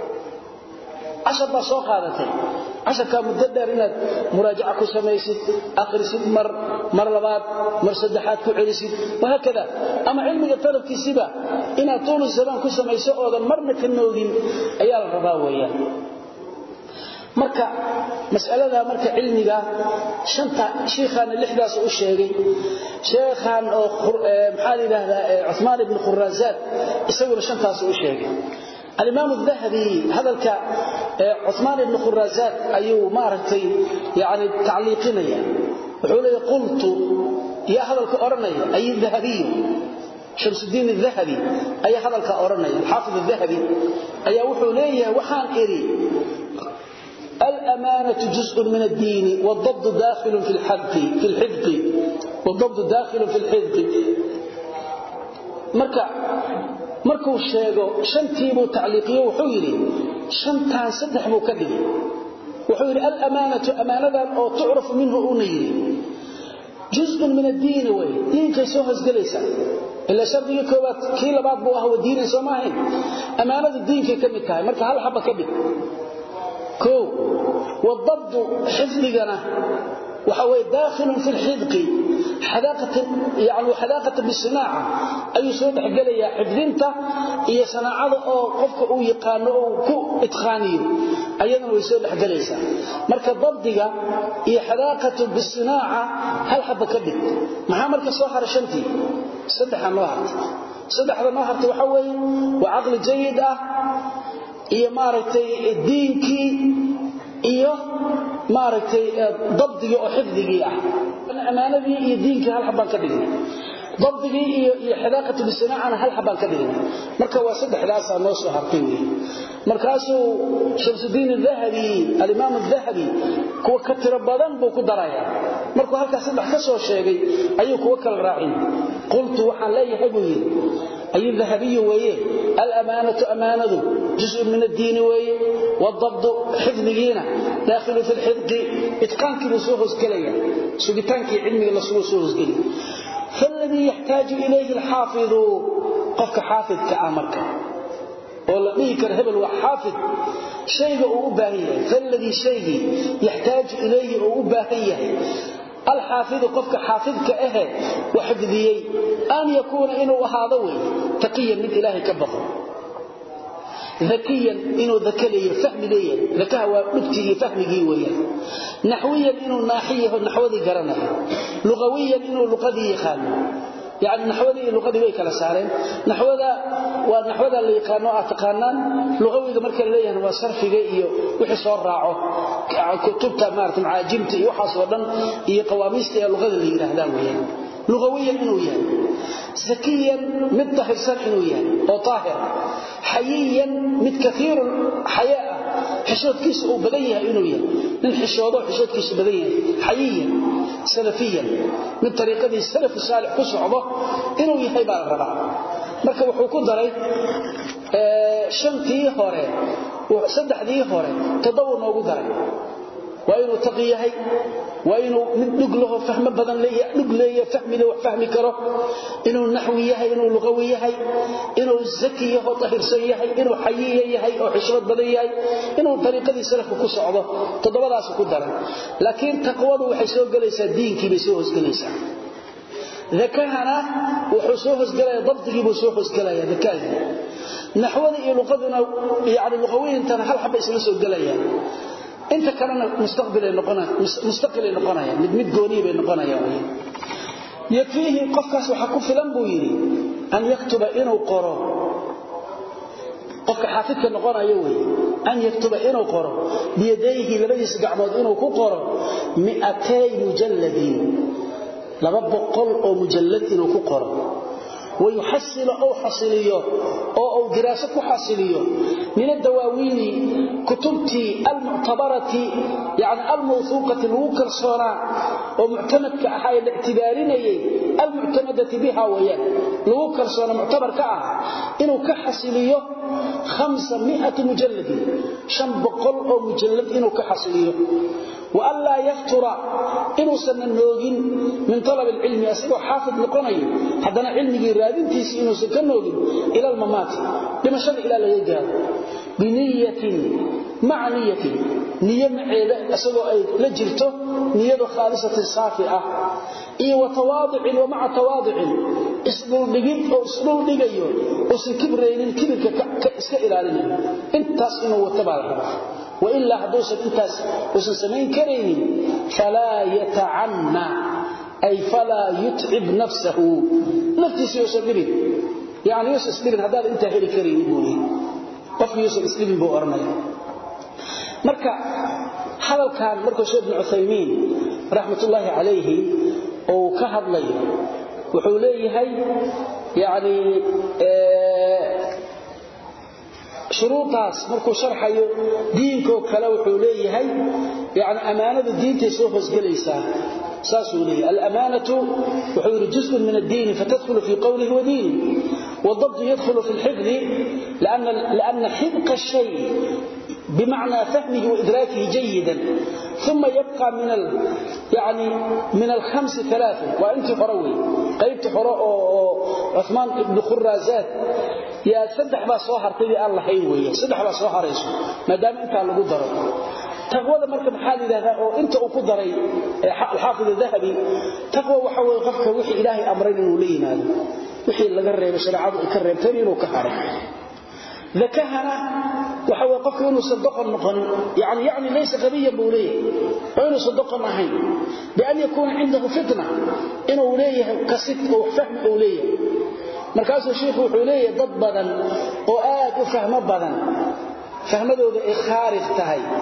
عشر سو قادتي عشر كان متدبر ان مراجعه كسميسد اخرسد مر مر لباد مر صدحات كعلسد وهكذا اما علمي طلبكيسبا ان طول الزمان كسميسو او مرنا كنودين ايا لا ربا ويان marka mas'alada marka cilmiga shanta sheekhan lixdaas uu sheegay sheekhan oo maxaa yiraahdaa Uthman ibn Khurrazat isaguna shantaas uu sheegay al-Imam al-Dhahabi hadalka Uthman ibn Khurrazat ayuu maartay yaani tacliiqinaya wuxuu leeyahay qultu ya hadalka oranaya ay al-Dhahabi شمس الدين الذهبي ay hadalka oranaya al-Hafiz al-Dhahabi ayaa wuxuu leeyahay waxaan iri الأمانة جزء من الدين والضبط داخل في الحذق في الحذق والضبط داخل في الحذق مركع مركو الشيغو شنتي بو تعليقيه وحيري شنتان صدح بو كدغي وحيري الأمانة أمانة أو تعرف منه أنيري جزء من الدين وي دين كيسو هزغليسا إلا شرطي كوبات كي لباد بو هو دين سماهين أمانة الدين كي كمid tahay marka hal xaba kadib كو والضبط حفظنا وحوي داخل في الحذق حداقة يعني حداقة بالصناعة أي سود حقلية حفظنته هي صناعة أو قفك أو يقان أو كو إتخانيه أيضا ويسود حقلية مركز ضبطها هي حداقة بالصناعة هل حب كبد مع مركز صوحر شنتي صدح النهر صدح النهر وحوي وعقل جيد iyo maaragtay diinkii iyo maaragtay dabdiga oo xifdigii ah amaanadii iyo diinkii hal xabaan ka dhigay dabdigii iyo iyo xadaaqatu bisanaacana hal xabaan ka dhigay marka waa saddexdaas noo soo hartay markaasuu Shamsuddin al-Dhahabi al-Imam al-Dhahabi kuwa ka tiro badan buu ku daraya markuu halkaas saddex ka soo sheegay ayuu kuwa kala raacin qultu waxaan leeyahay buu yiri ay al-Dhahabi weeye al-amaanatu amaanadu juzء min ad-din weeye wad-dabd xifdigiina daakhilu fi al-hifd itqaanki soo hosgalaya sugitaankii cilmiga la soo soo hosgalay فالذي يحتاج إليه الحافظ قفك حافظ كأمرك والله ليك الهبل وحافظ شيء أباهية فالذي شيء يحتاج إليه أباهية الحافظ قفك حافظ كأهل وحفظيه أن يكون إنه هذا تقيا من إله كبخه ذكيا إنه ذكي فهم لي ذكاء ونبته فهمه وياه نحويا إنه ناحيه نحوذي قرنه لغويا إنه لغذي يخال يعني نحوذي لغذي ويك لسارين نحوذا ونحوذا اللي يقانوا أعتقانان لغوي مركا ليه هو صرفي إيه وحصور راعه كتبت مارت معاجمتي وحصودا إيه قواميستي لغذي اللي يرهدان وياه لغويا إنه يعني زكيا متطهر إنه يعني وطاهر حييا مت كثير حياء حشود كيس أو بديه إنه يعني من حشوده حشود كيس بديه حييا سلفيا من طريقة السلف الصالح كسعبه إنه يحيب على الربع مركب وحوكو دري آه شنتي هوري وصدح دي هوري تدور نوغو دري وإنه تقيه وإنه نقله فهم بدن ليه نقله فهم له وفهم كره إنه نحويه إنه لغويه إنه زكيه وطهر سيه إنه حييه أو حشرة بديه إنه طريقة سلف كسعبه تدور راسه كدره لكن تقوله وحسوه جليس الدين كي بيسوه جليس ذكاهنا وحسوه جليس ضبطه بيسوه جليس ذكاه نحوه لغتنا يعني لغويه انت هل حب يسوه جليس انت كان مستقبل النقنا مستقل النقنا مid mid gooni bay noqonayaan yakfihi qofkaas waxa ku filan buu yiri an yaktuba inuu qoro qofka xaafidka noqonayo way an yaktuba inuu qoro biyadayhi labadiis gacmood inuu ku qoro mi'atay mujalladin laba boqol oo mujallad inuu ku qoro ويحصل أو حصليه أو, أو دراسة حصليه من الدواوين كتبتي المعتبرة يعني الموثوقة الوكر صراع ومعتمد كأحايا الاعتبارين المعتمدة بها وياه الوكر صراع معتبر كأها إنه كحصليه خمسمائة مجلد شنبقل أو مجلد إنه كحصليه وألا يفتر إنه سننوغين من طلب العلم أسئله حافظ لقني حدنا علمي رادنتيس إنه سننوغين إلى الممات لمشهد إلى الهجاب بنية مع نية نية معيدة أسئله أي لجرته نية خالصة صافئة إيه وتواضع ومع تواضع اسلول لقيت أو اسلول لقيه وسن كبرين الكبر كإسك إلالين انتاس إنه واتبع الربح وإلا حدوث انتاس وسن سمين كريم فلا يتعنى أي فلا يتعب نفسه نفسه يوسف لبن يعني يوسف لبن هذا انت هيري كريم يقولي قف يوسف لبن بو أرمي مركا هذا كان مركا شيخ ابن عثيمين رحمة الله عليه أو كهض لي وحوليه هاي يعني آه شروطاس markuu sharxayo diinka kala wuxuu leeyahay yaani amaanada diinta soo hosgalaysa saasuu leeyahay al-amaanatu wuxuu juzء min ad-din fatadkhulu fi qawlihi wa dini والضبط يدخل في الحفظ لأن لأن حفظ الشيء بمعنى فهمه وإدراكه جيدا ثم يبقى من ال يعني من الخمس ثلاثة وأنت فروي قيبت فروي عثمان بن خرازات يا صدح با soo hartay Allah hay weeye saddex ba soo harayso maadaama inta lagu daro taqwada marka maxaa leedahay oo inta uu ku daray al-Hafiz al-Dhahabi taqwa waxa weeye qofka wixii Ilaahay amray inuu leeyahay wixii laga reebay shariicadu ay ka reebtay inuu ka haray ذكاهنا وحوى قفك إنه صدقا نقن يعني يعني ليس غبيا بوليه وإنه صدقا نهين بأن يكون عنده فتنة إنه وليه كست أو فهم أوليه مركز الشيخ وحوليه ضد بدن وآد وفهم بدن فهمده إخارج تهي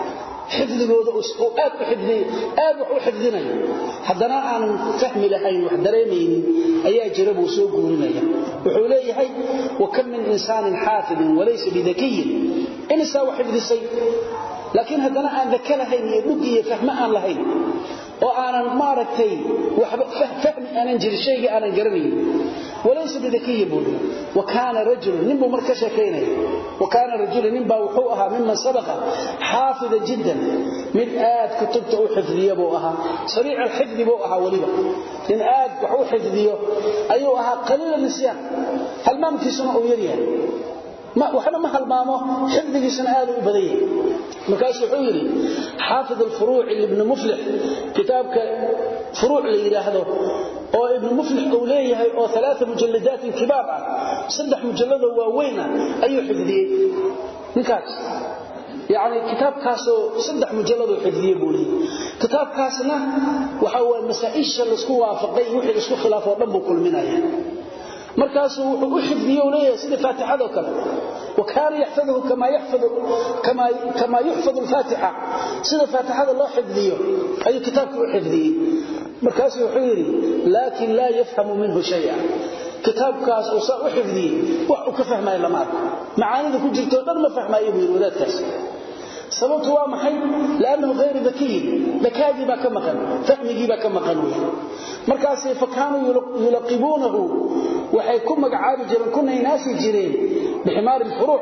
xifdigooda oo aad u xifdi aad wax u xifdinaya hadana aan fahmi lahayn wax dareemaynin ayaa jira buu soo guurinaya wuxuu leeyahay wa kam min insaanin haafidin walaysa bidakiyyin insa wax xifdisay laakiin hadana aan dakalahayn iyo dhugiye fahma aan lahayn oo aanan maaragtay waxba fahmi aanan jirin shayga aanan garanayn وليس بذكي بودي وكان رجل نبو مركشة كيني وكان رجل نبا وحوءها ممن سبق حافظ جدا من آد كتبت أو حفظية بوءها سريع الحفظ بوءها وليبا من آد وحو حفظية أيوها قليل النسيان هل ما متي سنة أو يريها ما وحنا ما هالمامو حفظي سنة آد وبديه مكاس حويري حافظ الفروع اللي ابن مفلح كتابك فروع اللي يلاحظه oo ibn muflih qawleeyahay oo ثلاث مجلدات كبار ah saddex mujallad oo weyn ayuu xifdiyay ninkaas yaani kitabkaas oo saddex mujallad oo xifdiyay buuli kitabkaasna waxa uu masaa'isha la isku waafaqay wixii isku khilaafo dhan buu kulminaya markaas wuxuu u xifdiyay oo leeyahay sida faatixada kale وكان يحفظه كما يحفظ كما كما يحفظ الفاتحه sida faatixada loo xifdiyo ayuu kitabku u xifdiyay markaas wuxuu yiri laakin la yafhamu minhu shay'a kitabkaas oo soo xifdiyay wax uu ka fahmay lama macaanida ku jirto dhan ma fahmayo buu wadaadkaas sababtu waa maxay laanahu غير ذكي ذكاء ba ka maqan fahmigi ba ka maqan markaas fakaanu yulqibunahu waxay ku magacaabi jireen kuna inaasi jireen biximar الفروع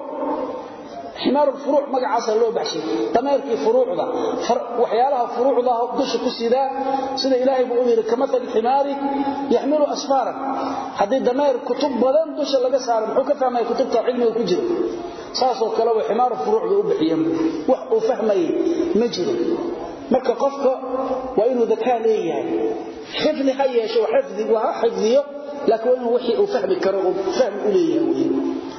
حمار الفروع مقعاسا لو بحشي تماركي فروعدا وحيالها فروعدا دش كسيدا سيده الهي بو يري كمثل الحمار يحمل اسفارا حدي دمير كتب بدن دش لغا سار مخو كفهمay kutubta cilmiga ku jiro saaso kale way حمار الفروع u bixiyeen wax uu fahmay ma jiro marka qofka waa inuu dadka leeyahay xifdi hayeesho xifdi waa xifdiyo laakiin wixii uu fahmi karo uu fahm u leeyahay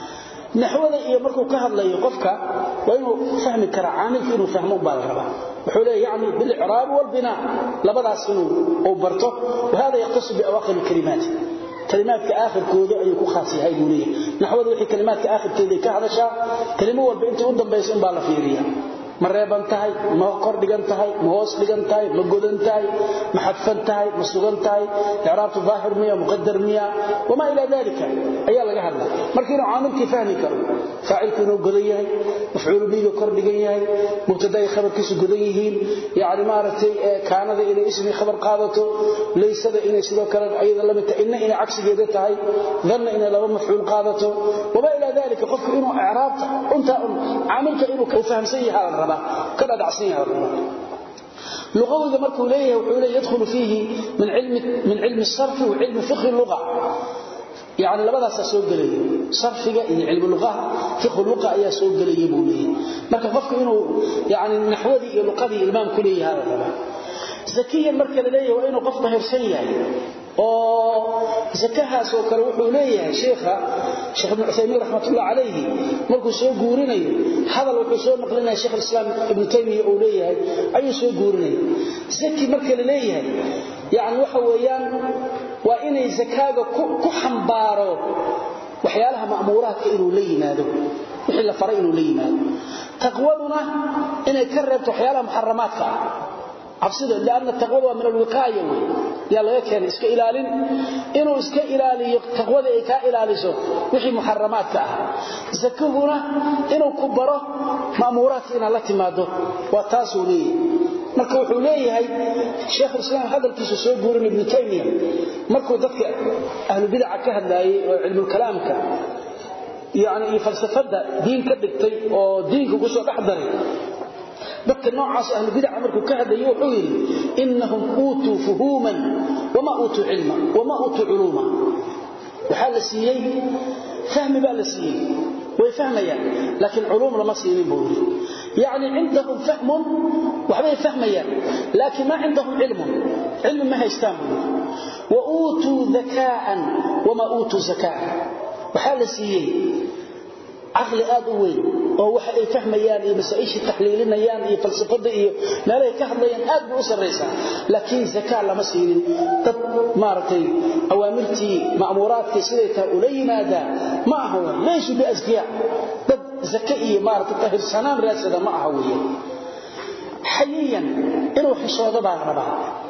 نحوده iyo markuu ka hadlayo qofka waa inuu fahmi kara caamilka inuu fahmo baa raba wuxuu leeyahay yaani bil i'raab wal binaa labadaas inuu oo barto wahada yaqtas bi awaqil kalimat kalimaadka aakhirkooda ay ku khaas yahay buu leeyahay naxwada wixii kalimaadka aakhirkeeda ka hadasha kalimo walba inta u dambayso in baa la fiiriyaa ma reeban tahay ma kor dhigan tahay ma hoos dhigan tahay ma godan tahay ma xadfan tahay ma sugan tahay i'raabtu zaahir miya muqaddar miya wama ila dalika ayaa laga hadlaa markii uu caamilki fahmi karo faa'ilku inuu godan yahay mafcuul bihi kor dhigan yahay mubtada ay khabarkiisu godan yihiin yaani ma aragtay kaanada inay ismi khabar qaadato leysada inay sidoo kale ayada la mid inna inay cagsigeeda tahay dhanna inay laba mafcuul qaadato wama ila dalika qofku inuu i'raabta inta caamilka inuu ka fahamsan yahay كذا دعسنيها لغوي markuu leeyahay wuxuu leeyahay yadkhulu fihi min ilmi min ilmi sarf wa ilmi fiqh al-lugha يعني labadaas soo galay sarfiga iyo ilmi lughaha fiqh al-lugha ayaa soo galay buu leeyahay marka qofku inuu yaani naxwadi iyo luqadii ilmaam ku leeyahay hada zakiyan marka leeyahay waa inuu qof tahirsan yahay oo zakaha soo kale wuxuu leeyahay sheekha sheekh ibn Uthaymeen rahmatullah alayhi markuu soo guurinayo hadal wuxuu soo naqlinay sheekh islaam ibn Taymiyyah oo leeyahay ayuu soo guurinay zaki marka leeyahay yaani waxa weeyaan waa inay zakaaga ku xambaaro waxyaalaha ma'muuraadka inuu la yimaado wixii la faray inuu la yimaado taqwaduna inay ka reebto waxyaalaha muharramaadka عبسده لأن التقوى من الوقاية يا الله كان اسك إلالين إنه اسك إلالي تقوى إيكا إلاليسو وحي محرمات كاها زكوهنا إنه كبره مأمورات إن الله تماده وتاسو ليه مركو حوليه هاي شيخ الإسلام هذا الكيسو سيقول ابن تيمية مركو ذكي أهل بدع كهد علم الكلام كا يعني فلسفة دين كدكتي أو دينك قصة أحضري dadka noocaas ahlu bid'a markuu ka hadayo wuxuu yiri innahum utu fuhuman wama utu ilma wama utu uluma waxa la siiyay fahmi baa la siiyay way fahmayaan laakiin ulum lama siinin buu yaani عندهم فهم وحبي فهميان لكن ما عندهم علم علم ما هيستان واوتوا ذكاء وما اوتوا زكاء waxa la siiyay عقل aad u weyn oo waxa ay fahmayaan iyo masaa'isha taxliilinayaan iyo falsafada iyo meelay ka hadlayaan aad u sareysa laakiin zakaa lama siinin dad maartay awaamirtii ma'muuraadkii siday tahay u leeymaada ma aha leesh bi asqiya dad zakaa iyo maartay tahir sanaan raasada ma aha weeyaan حييا إنه حشوده بان ربا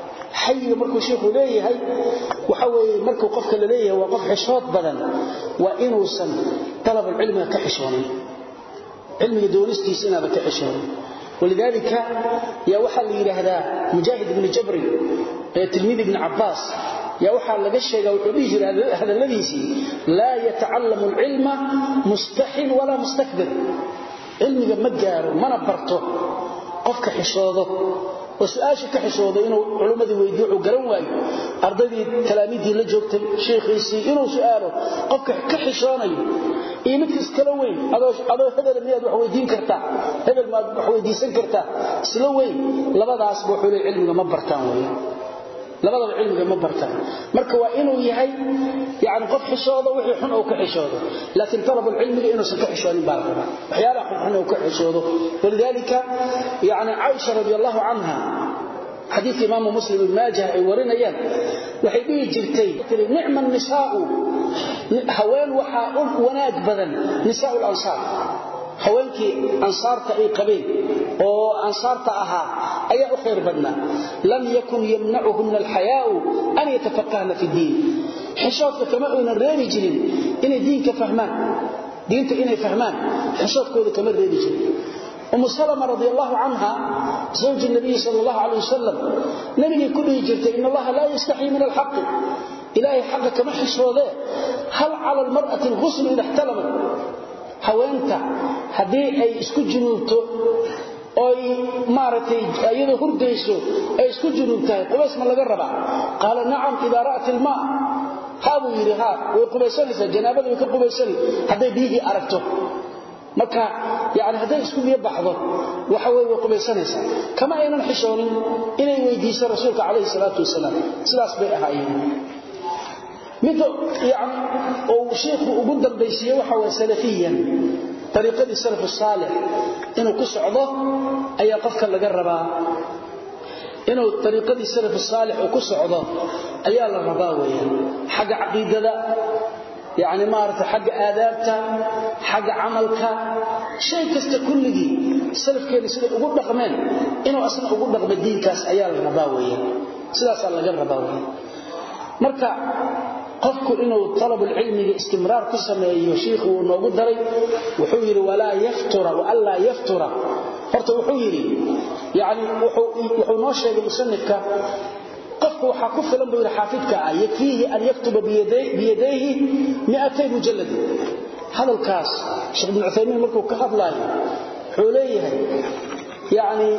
حي markuu sheekhu leeyahay waxa weeye markuu qofka la leeyahay waa qof xishood badan waa inuusan talab ilmi ka xishoonin ilmiga doonistiisa inaad ka xishoonin ولذلك يا waxa la yiraahdaa Mujaahid ibn Jabr ee tilmiid ibn Abbas يا waxa laga sheegay wuxuu dhigi jiray hadaladiisi la yata'allamu al-ilma mustahin wala mustakbir ilmiga ma gaaro mana barto qofka xishoodo وسؤال كحشوده إنه علماء ويديعوا قرن وايو أرضي تلاميذي اللي جوكتن شيخيسي إنه سؤاله قفك كحشاني إيه متكس كلوين هذا هذا المياد وحويدين كرتا هذا المياد وحويدين كرتا سلوين لبدا أصبحوا لي علم ما برتان ويا لبدا العلم ما برتان مركوا إنه يهي يعني قف حشوده وحي حن أو كحشوده لكن طلب العلم إنه سكحشاني بارغبا وحيالا حن أو كحشوده ولذلك يعني عائشة رضي الله عنها حديث إمام مسلم بن ماجه ورنا يان وحيبيه جرتي نعم النساء هوان وحاء وناج بدن نساء الأنصار هوانك أنصارت أي قبيل أو أنصارت أها أي أخير بدنا لم يكن يمنعهن الحياء أن يتفقهن في الدين حشوتك كما أن الرير جلين إن دينك فهمان دينك إنه فهمان حشوتك كما الرير جلين أم سلمة رضي الله عنها زوج النبي صلى الله عليه وسلم نبي كله يجرت إن الله لا يستحي من الحق إلهي حقك كما حشوده هل على المرأة الغسل إذا احتلمت هوانتا هدي أي اسكو جنوبته أي مارتي أيضا هرديسو أي اسكو جنوبته قبس ما لقربا قال نعم إذا رأت الماء هذا يريها ويقبسني جنابه ويقبسني هدي بيه أركته marka yaani haday isku biyo baxdo waxa way qubaysanaysa kama aynan xishoonin inay weydiiso rasuulka kaleey salaatu wasalaam sidaas bay ahaayeen mid yaani oo sheekhu ugu dambeeyay waxa way salafiyan tariiqadii salaf salih inuu ku socdo ayaa qofka laga rabaa inuu tariiqadii salaf salih ku socdo ayaa la rabaa weeyaan xaga aqeedada يعني ما أعرف حق آدابته حق عملك شيء كست كله سلف كان يصير أقول رقمين إنه أصلا أقول رقم الدين كاس عيال الرباوية سلاس الله جل رباوية مركع قفك إنه طلب العلم استمرار قسمه يشيخ ونوجد دري وحوير ولا يفتر وألا يفتر فرت وحوير يعني وحو ناشئ المصنف قفك وحكف لم بير حافظك يكفيه أن يكتب بيديه, بيديه مئتين مجلد هذا الكاس شيخ ابن عثيمين مركو كهض لاي حوليه يعني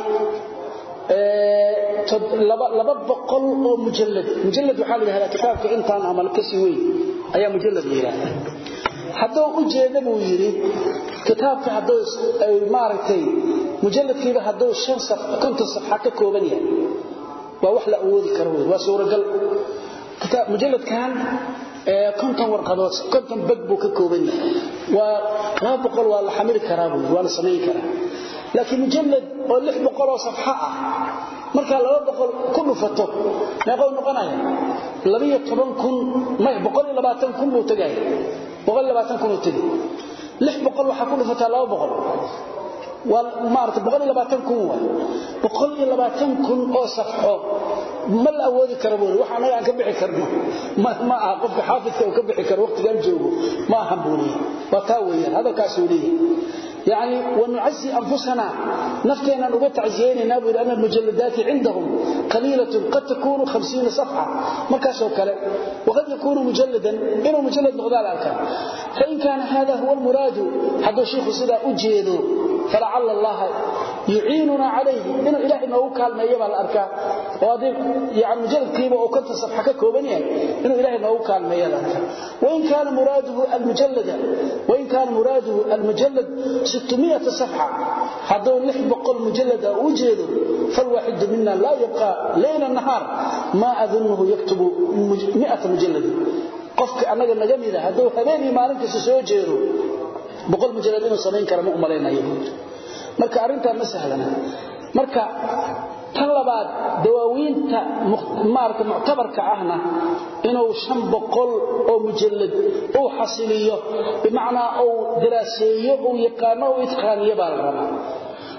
لبض بقل مجلد مجلد وحال هذا كتابك انتان عمل كسوي أي مجلد يرى حتى أجينا بويري كتابك حدو مارتين مجلد كذا حدو الشمس كنت الصفحة كوبانية ووحلا أودي كروي وسورة قل كتاب مجلد كان كنت ورقدوس كنت بقبو ككوبني ولا بقول ولا حمل كرابي ولا صني كرا لكن مجلد واللي بقول صفحة marka laba boqol ku dhufato meeqo noqonaya laba iyo toban kun ma boqol iyo labaatan kun buu tagay boqol iyo labaatan kun uu tagay lix boqol waxa ku dhufataa laba boqol ومارت بقول إلى باتن كون بقول إلى باتن كون أو صفحة ما الأول كربون وحنا يعني كبح كربون ما ما أقف حافظ وكبح كر وقت جنب جوبه ما حبوني وتاوي هذا كاسولي يعني ونعزي أنفسنا نفتينا نبت عزيين نابل أن المجلدات عندهم قليلة قد تكون خمسين صفحة ما كاسو كلام وقد يكون مجلدا إنه مجلد نغضال الكلام فإن كان هذا هو المراد حتى الشيخ سيدا أجيده فلعل الله يعيننا عليه إنه إلهي ما هو كالما يبع الأركان وهذا يعني مجلد كيبا وكنت صفحة كوبانيا إنه إلهي ما هو كالما يبع الأركان وإن كان مراده المجلد وإن كان مراده المجلد ستمائة صفحة هذا نحب قل مجلد أوجده فالواحد منا لا يبقى ليل النهار ما أظنه يكتب مئة مجلد قفك أنك النجمي ذا هذا هذين ما أنك سيوجده بقول مجلدين وصنين كرموا أمالينا يقول مركا أرنتها مسهلنا مركا طلبات دواوين مارك معتبر كعهنا إنه شن بقول أو مجلد أو حصيلية بمعنى أو دراسية أو يقانة أو إتقانية بالغرام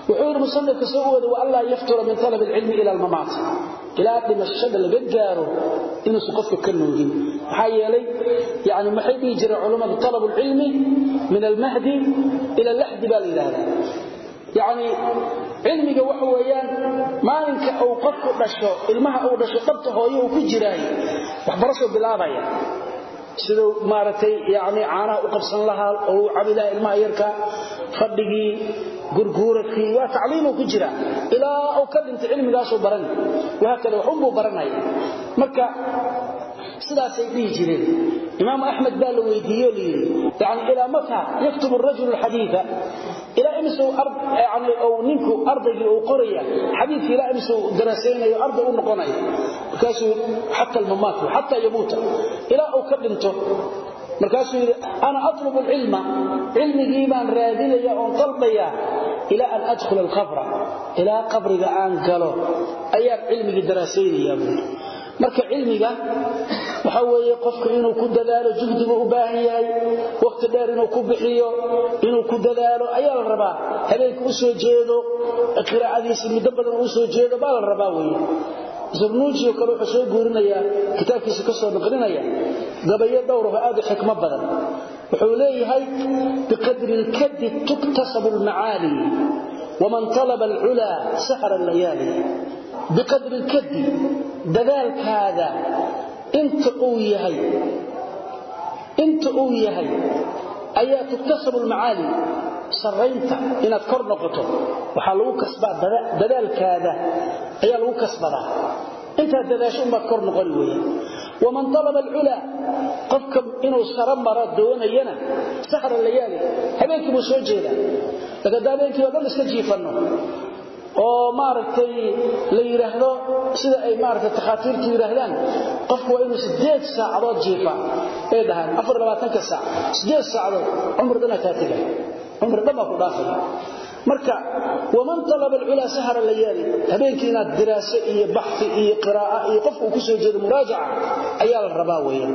وحور مصنف كسوود والله يفتر من طلب العلم إلى الممات إلى أن الشد اللي جاره إنه سقطه كنوجين حيالي يعني ما حد يجري علماء طلب العلم من المهدي إلى اللحد بالإلهة يعني علمي وحويان ما إنك أو قف رشوا المها أو رشوا طبته هو يوكجراي وحبرشوا بالآبايا sidoo maaratay yaani caana u qabsan lahaa oo cabida ilmaha yarka fadhigi gurguuradkii waa tacliimo ku jira ilaa oo ka dhinta cilmigaas oo baran waxa kale wuxuu buu baranay marka sidaas ay dhigi jireen imaam ahmed baa la weydiiyay leeyahay yaani ila mata yaktubu ar-rajul al-haditha ila imsu ard yaani oo ninku ardaygi oo qoraya hadith ila imsu darasaynayo arday u noqonayo markaas hatta al-mamat hatta yamuta ila oo ka dhinto markaas ana atlubu al-ilma ilmigi baan raadinaya oo talbaya ila an adkhul al-qabra ila qabriga aan galo ayaa ilmigi darasaynaya marka cilmiga waxa weeye qofku inuu ku dadaalo jugdiga u baahan yahay waqti dheer inuu ku bixiyo inuu ku dadaalo ayaa la rabaa habeenku u soo jeedo qiraa'adiisa muddo badan u soo jeedo baa la rabaa weeye Zarnuji oo kale wuxuu soo guurinaya kitaabkiisa ka soo naqlinaya gabayo dhowr oo aad u xikmad badan wuxuu leeyahay biqadri al-kadd tuktasab al-maali ومن طلب العلا سهر الليالي بقدر الكد دذلك هذا انت قويهي انت قويهي ايا تكتسب المعالي سرينت ان اذكر نقطه وحلو كسبا دذلك هذا ايا لو كسبدا انت دداشو ما كور نقول ويه ومن طلب العلا قفكم انه سرمر دونينا سهر الليالي habeenkii buu soo jeeda daga habeenkii wada iska jiifano oo maartay la yiraahdo sida ay maartay takhaatiirtu yiraahdaan qofku waa inuu sideed saacadood jiifa ee dhahan afar iyo labaatan saac sideed saacadood umradana ka tagay umradana ku dhaafay marka waman talaba al-ula sahara layali habeenkii inaad diraaso iyo baxthi iyo qiraa'o iyo qofku ku soo jeedo muraajaca ayaa la rabaa weeyaan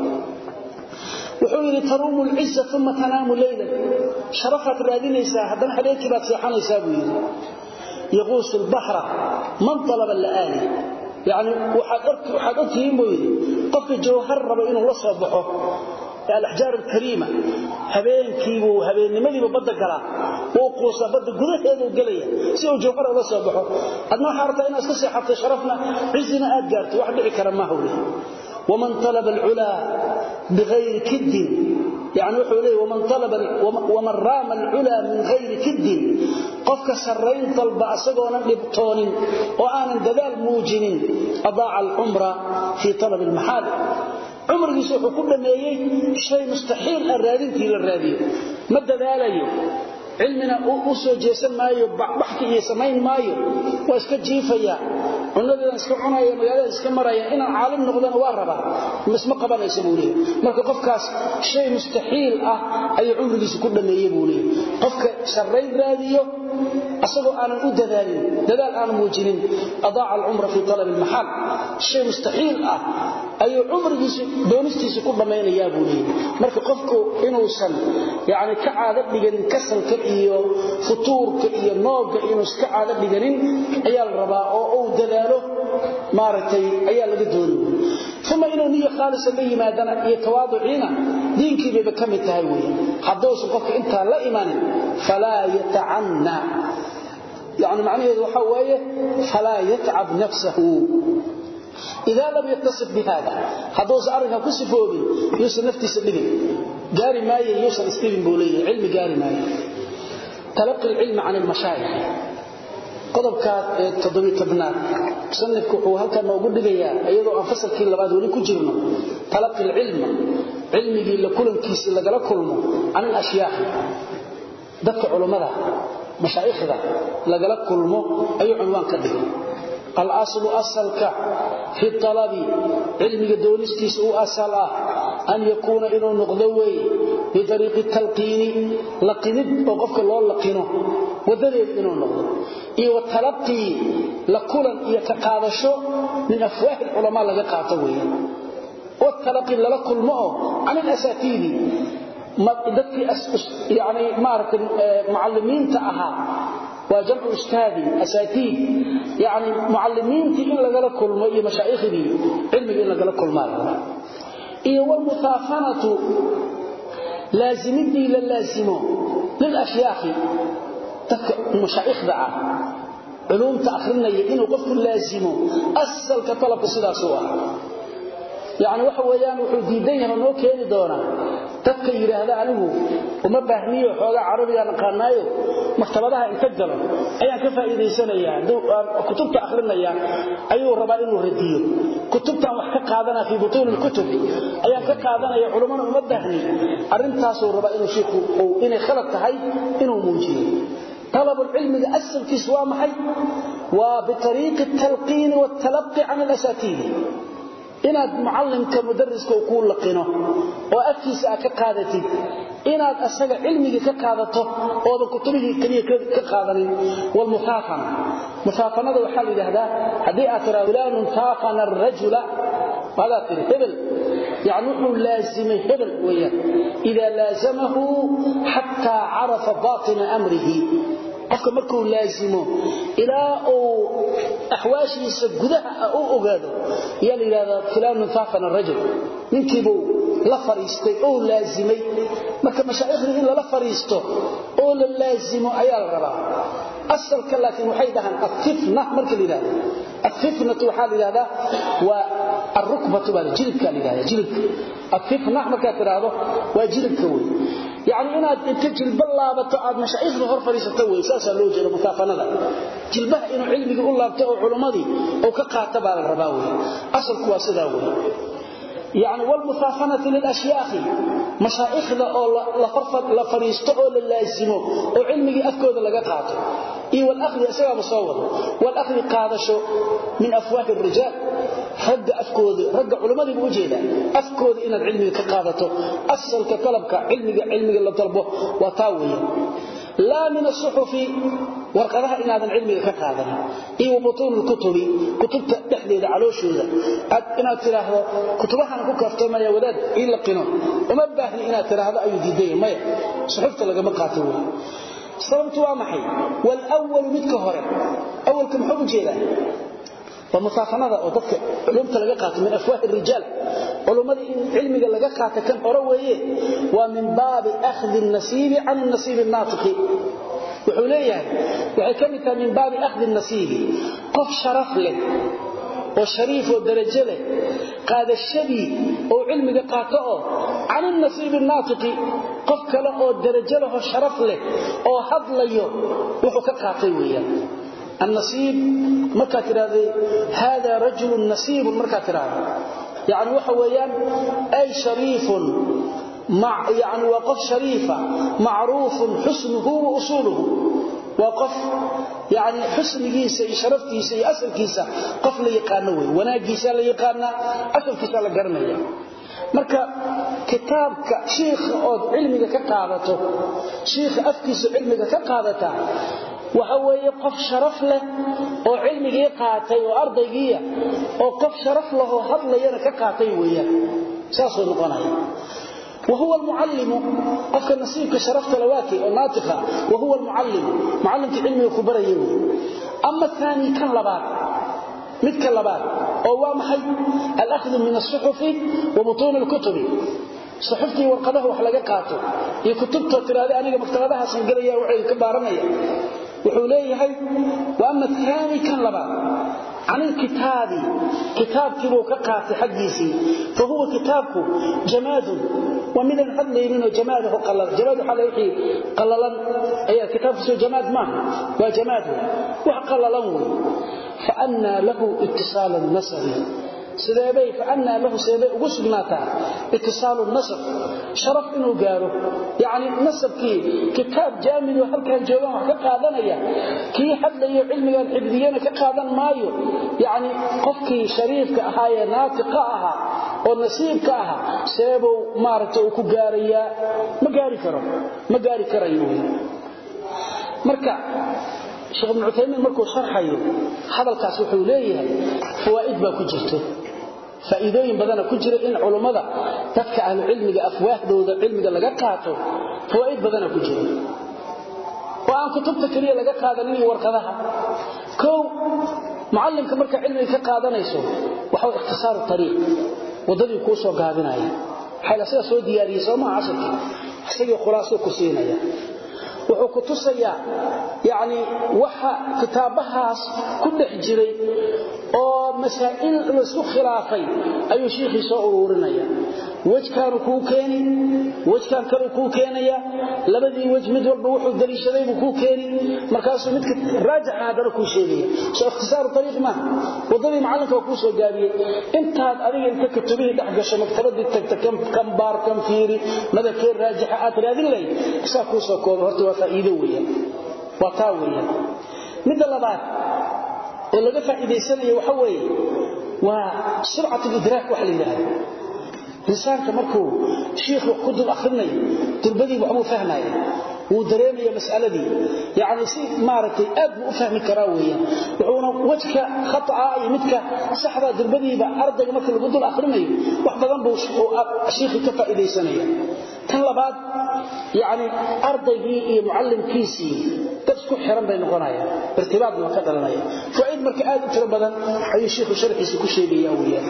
wuxuu yiri tarumu al-izza thumma tanamu laylan sharafat raadinaysa hadan habeenkii baad seexanaysaa buu yiri يغوص البحر من طلب اللآلي يعني وحضرت وحضرتهم بو يري قف جوهر ربا انه لا سو بخو الاحجار الكريمه habeenkii buu habeennimadii badda gala oo qoosa badda gudaheedu galaya si uu jawhar la soo baxo adna xarta in iska seexato sharafna cizina aad gaarto wax dhici kara ma hawli ومن طلب العلا بغير كد يعني وحوليه ومن طلب ومن رام العلا من غير كد قفك سرين طلب أسقونا لبطون وآنا دبال موجن أضاع العمر في طلب المحال عمر يسوح كل ما يجي شيء مستحيل الرادين للرادين ما الدبال علمنا أسو جيسان مايو بحكي يسمين مايو واسك جيفيا ونادنا اسك عنايا مغالada iska maraya in caalim noqdana waa raba misma qabanaysa buulay marka qofkaas shay mustaxiil ah ay umrigiisa ku dhameeyay buulay qofka sharray raadiyo asagoo aan u dadaalin dadaal aan muujinin adaa al-umra fi talab al-mahal shay mustaxiil ah ay umrigiisa doonistiisa ku dhameynaya buulay marka qofku inuu san yaani ka caado dhigan kasalka iyo futuurka iyo nooga inuu iska caado dhiganin ayaa la rabaa oo uu dadaalo maartay ayaa laga doonay kuma inuu niyo khaalis la yimaadana iyo tawaaduciina diinkii bay kamid tahay weey haddii uu qofka inta la iimanin fala yata'anna يعني معنيه waxa weeye fala yat'ab nafsuhu إذا لم يتصف بهذا هذا أرجع كسفوبي يوصل نفسه بدين جاري ماي يوصل استيفن بوليه علم جاري ماي تلقي العلم عن المشايخ قضبك تضوي تبنات سنك وهل كان موجود دغيا ايضا انفصل كي لباد ولي كجيرنا تلقي العلم علمي لكل كيس لغلا كلمو عن الاشياء دك علماء مشايخدا لغلا كلمو اي عنوان كدغ الاصل اصلك في الطلب علمي دونستيس او اصلا ان يكون انه نقدوي بطريق التلقين لقنب وقفك لو لقينه ودليل انه نقدو iyo talaqi la kulan iyo ka qaadasho min afwaah ulama laga qaato weeyaan oo talaqi la kulmo aan asatiidi ma dadkii yaani maarkan muallimiinta aha وجمع أستاذي أساتيد يعني معلمين إن لقل كل ما إيه مشايخي علم إن لقل كل ما إيه والمثافنة لازمتي للازمه للأشياخ المشايخ دعا علوم تأخرنا إنه قفك لازمه أسل كطلب سلاسوا يعني waxa weeyaan wuxuu diidan yahay noo keeni doona dadka yiraahdo anigu uma baahniyo xooga carabiga naqaanayo maktabadaha inta galo ayaan ka faa'iideysanayaa kutubta akhrinaya ayuu rabaa inuu radiyo kutubtan wax ka qaadana fi butuun al-kutub ayaan ka qaadanaya culimada uma baahni arintaas uu rabaa inuu sheekhu oo inay khalad tahay inuu muujiyo طلب العلم أسل في سوا محي وبطريق التلقين والتلقي عن الأساتذة inaad macallimka mudarriska uu ku laqino oo afkiisa ka qaadato inaad asaga cilmiga ka qaadato oo kutubihi kaliya ka qaadanin wal musaafana musaafanada waxa la yiraahdaa hadii aad tiraahdo musaafana ar-rajula wala tirhibal يعني هو لازم هبل وياه إذا لازمه حتى عرف باطن أمره qofka markuu laazimo ilaa uu ahwaashiisa gudaha uu ogaado yaa la yiraahdaa filaan faafana rajul ninkiibu la fariistay oo laazimay marka mashaayikhdii in la fariisto oo la laazimo ayaa la rabaa asalka laakiin waxay dhahan afifna marka la yiraahdo afifna waxa la yiraahdaa waa الركبه baa jilibka la yiraahdaa jilibka afifna marka tiraahdo waa jilibka weey يعني inaad inta jilba laabato aad mashaayikhdii hor fariisato way saasa loo jeedo musaafanada jilbaha inuu cilmiga u laabto oo culimadii oo ka qaata baa la rabaa way asalku waa sidaa way يعني والمثافنه للاشياخ مشايخda oo la farfad la fariisto oo la laazimo oo cilmiga afkooda laga qaato iyo wal akhri isaga soo wal akhri qaadasho min afwaah الرجال حد afkooda ragga culimadii u jeeda afkooda inaad cilmiga ka qaadato asalka talabka cilmiga cilmiga la talbo waa taawiya لا من الصحف ورقدها إن هذا العلم كقادنا إيه وبطون الكتب كتب تحديد علوشوذا إن تراه كتبها أنا كفتر ما يولد إلا قنون وما باهني إن تراه هذا أي ديدية ما صحفت لك مقاتلون صرمت وامحي والأول متكهر أول كم حب جيلا ومصافنة وضبط علوم تلقى قاتل من أفواه الرجال علوم علمي لقى قاتل كان أرويه ومن باب أخذ النصيب عن النصيب الناطق وحوليه وحكمت من باب أخذ النصيب قف شرف له وشريف ودرجة له قاد الشبي أو علمي قاتله عن النصيب الناطق قف كله ودرجة له وشرف له أو حظ له وحكا قاتل النصيب مركا تراضي هذا رجل نصيب مركا تراضي يعني وحويان أي شريف مع يعني وقف شريفة معروف حسنه وأصوله وقف يعني حسن جيسة شرف جيسة أسل جيسة قف لي يقانوه ونا جيسة لي يقانا أسل جيسة لقرنية marka kitaabka sheekh oo cilmiga ka qaadato sheekh afkiisa cilmiga ka qaadata waxa weeye qof sharaf leh oo cilmiga qaatay oo ardaygiya oo qof sharaf leh oo hadlayana ka qaatay weeyaan saas oo noqonaya وهو المعلم قف نصيبك شرفت لواكي الناطقه وهو المعلم معلم علمي كبريه اما الثاني كان لبات مثل لبات او محي الاخذ من الصحف وبطون الكتب صحفتي ورقده wax laga qaato iyo kutubta tiraade aniga maktabadaha san galaya waxay ka baaranaya wuxuu leeyahay wa amma thani kan laba عن الكتاب كتاب كيبو كقاتي حقيسي فهو كتابك جماد ومن الحد منه جماده قلل جماد حليحي قللا أي كتاب سو جماد ما وجماده وقللن فأنا له اتصال النسبي سيدي فأنا له سيدي وسبناتا اتصال النسب شرف إنه قاره يعني نسب كي كتاب جامد وحلك الجوان كقادنيا كي حد لي علمي الحبديين كقادن مايو يعني قفكي شريف كأهايا ناطقها ونسيب كأها سيبو مارتو كقاريا مقاري كرم مقاري كريوه مركع شيخ ابن عثيمين مركو شرحيه hadalkaas wuxuu leeyahay fawaa'id ba ku jirto faa'iidooyin badan ku jira in culimada dadka ahlu cilmiga afwaahdooda cilmiga laga qaato fawaa'id badan ku jira وان كتبت كليه laga qaadanin warqadaha ko macallimka marka cilmiga ka qaadanayso waxa uu ikhtisaar tariiq wadadii ku soo gaabinaya xalasa soo diyaariyay Soomaa casharka asagoo khulaaso ku siinaya wuxuu ku tusayaa yaani waxa kitaabahaas ku dhex jiray oo masaa'il la isku khilaafay ayuu sheekhi soo ururinaya wajkaan ku keeni wajkaan kale ku keenaya labadii waj mid walba wuxuu daliishaday ku keeni markaas mid raajax hadana ku sheegaya soo ikhtisaar tariiq ma wadadii macallinka ku soo gaabiyay intaad adiga inta ka tubihi dhax gasho maktabadii tagta kam kam baar kam fiiri madakay raajax aad raadin lay isaa ku soo koobo horta waa faa'iido weeyaan waa taa weeyaan mid labaad oo laga faa'iideysanayo waxa weeye waa sur'atu idraak waxa la yiraahdo insaanka markuu sheekhu qudul akhrinay turbadii wuxuu fahmay uu dareemayo mas'aladii yaani si maartay aad u fahmi karaa weeyaan wuxuuna wajka khata iyo midka saxda turbadiiba ardayga marka lagu dul akhrinayo wax badan buu sheekhu ka faa'iideysanaya tan labaad yaani ardaygii iyo muallimkiisi tasku xiran bay noqonayaan irtibaad ma ka dhalanaya faa'iid marka aad u tiro badan ayuu sheekhu sharxiisa ku sheegaya weeyaan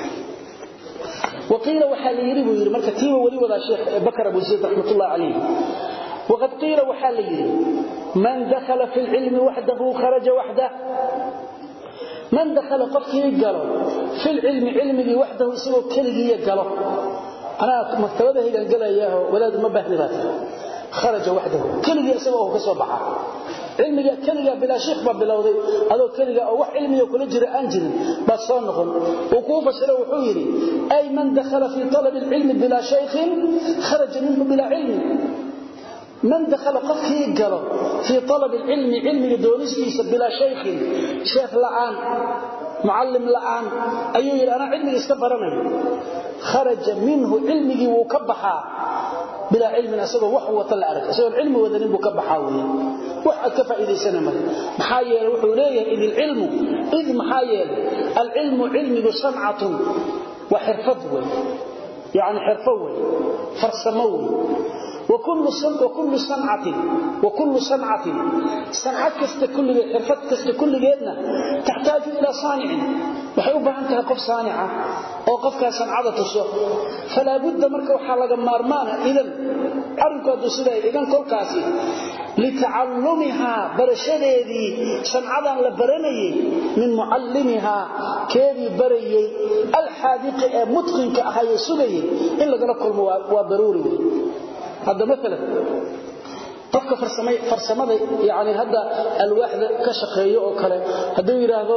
وقيل وحال يريد يريد marka tiiba wali wada sheekh Bakar Abu Zayd rahmatullah alayhi وقد قيل وحال يريد من دخل في العلم وحده خرج وحده من دخل قفكي قالوا في العلم علمي وحده يسوي كلغي قالوا انا مكتبه هي قالياه ولاد ما بهنبات خرج وحده كلغي اسوي كسو بخا علمي كلغا بلا شيخ با بلowday adoo kaliga oo wax cilmiga kula jira aan jirin ba soo noqon oo ku fasiro wuxuu yiri ay man dakhala fi talab al-ilm bila shaykh kharaja minhu bila ilm man dakhala qafki galo fi talab al-ilm ilmi doonistiisa bila shaykh sheekh la'aan muallim la'aan ayuu yiri ana cilmiga iska baranayo kharaja minhu ilmigi wuu ka baxaa bila ilmin asagoo wax wata la arag asagoo ilmi wadanin buu ka baxaa weeyaan wax ka faa'iideysana ma maxaa yeelay wuxuu leeyahay idil ilmu id maxaa yeelay al ilmu ilmigu san'atun wa xirfad weey yaani xirfad weey farsamo weey وكل صنعة وكل صنعة وكل صنعة صنعة كست كل حرفة كست كل جيدنا تحتاج إلى صانع وحيوبها أنت قف صانعة أو قف كصنعة تصو فلا بد مركو حلقة مارمانة إذن أرنكو دوسيداي إذن كل كاسي لتعلمها برشديدي صنعة لبرني من معلمها كيدي بريي الحاذق متقن كأهي سغي إلا قلقل وضروري هذا مثلا طفك فرسمي فرسمده يعني هذا الواحد كشقيه او كله haduu yiraahdo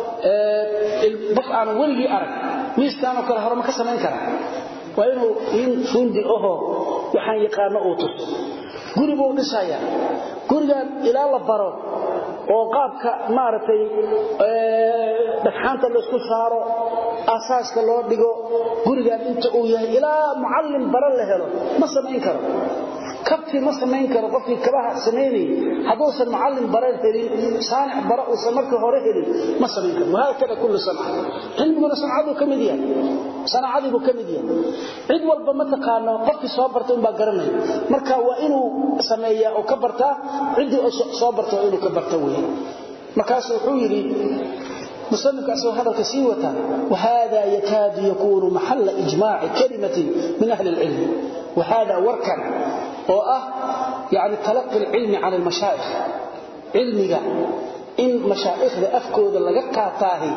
ee baf aan wali arag miistaan oo kale horma ka sameyn kara waa inuu in fundi oho waxaan yaqaan oo tus guriga uu dhisaya guriga ilaa la baro oo qaabka maartay ee dhaxanta la isku saaro asaaska loo dhigo guriga inta uu yahay ilaa muallim baran la helo ma sameyn karo kabti ma sameyn karo qofkii kabaha sameeyay haduusan muallim baran helin saanic bara uu samarka hore helin ma sameyn karo waxa kale kullu sanaa cilmiga sanadu kamidiyay sanadu kamidiyay cid walba ma taqaano qofkii soo bartay baa garanay marka waa inuu sameeyaa oo ka barta cidii soo bartay inuu ka barto weey markaas wuxuu yiri مصنف أسوأ هذا كسيوة وهذا يكاد يكون محل إجماع كلمة من أهل العلم وهذا وركا وأه يعني تلقي العلم عن المشايخ علمك إن مشايخ أفكود لقاء طاهي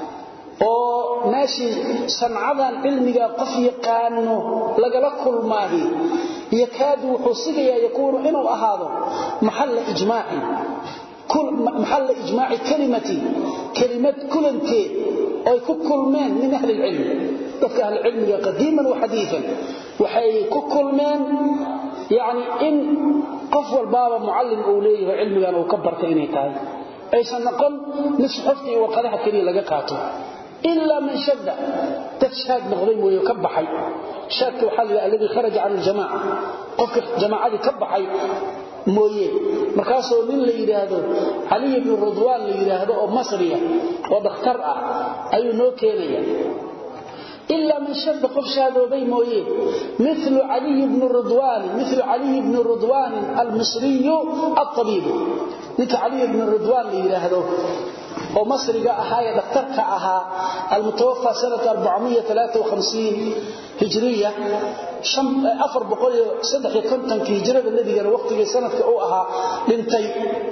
وماشي صنعاً علمك قفي قانه لقى كل ماهي يكاد وحسيقيا يكون إنه أهذا محل إجماع كل محل إجماع كلمتي كلمة كلنتين أي كل من من أهل العلم ذكر أهل العلم قديما وحديثا وحي كل من يعني إن قفوا الباب معلم أوليه علمي أنا وكبرت إني تاي أي سنقل نصحفتي وقالها كريه لقاته إلا من شد تشهد مغرم ويكبحي شاك وحل الذي خرج عن الجماعة قف جماعة كبحي mooye markaasoo nin la yiraahdo Ali ibn Radwan la yiraahdo oo Masriya oo dhakhtar ah ayuu noo keenaya إلا من شد قفشاده بي مويه مثل علي بن رضوان مثل علي بن رضوان المصري الطبيب نك علي بن رضوان اللي يراهدوه ومصري أهاي دكتورك أها المتوفى سنة أربعمائة وثلاثة وخمسين هجرية شم أفر بقول صدق كنتم في هجرة الذي كان وقت سنة أوها لنتي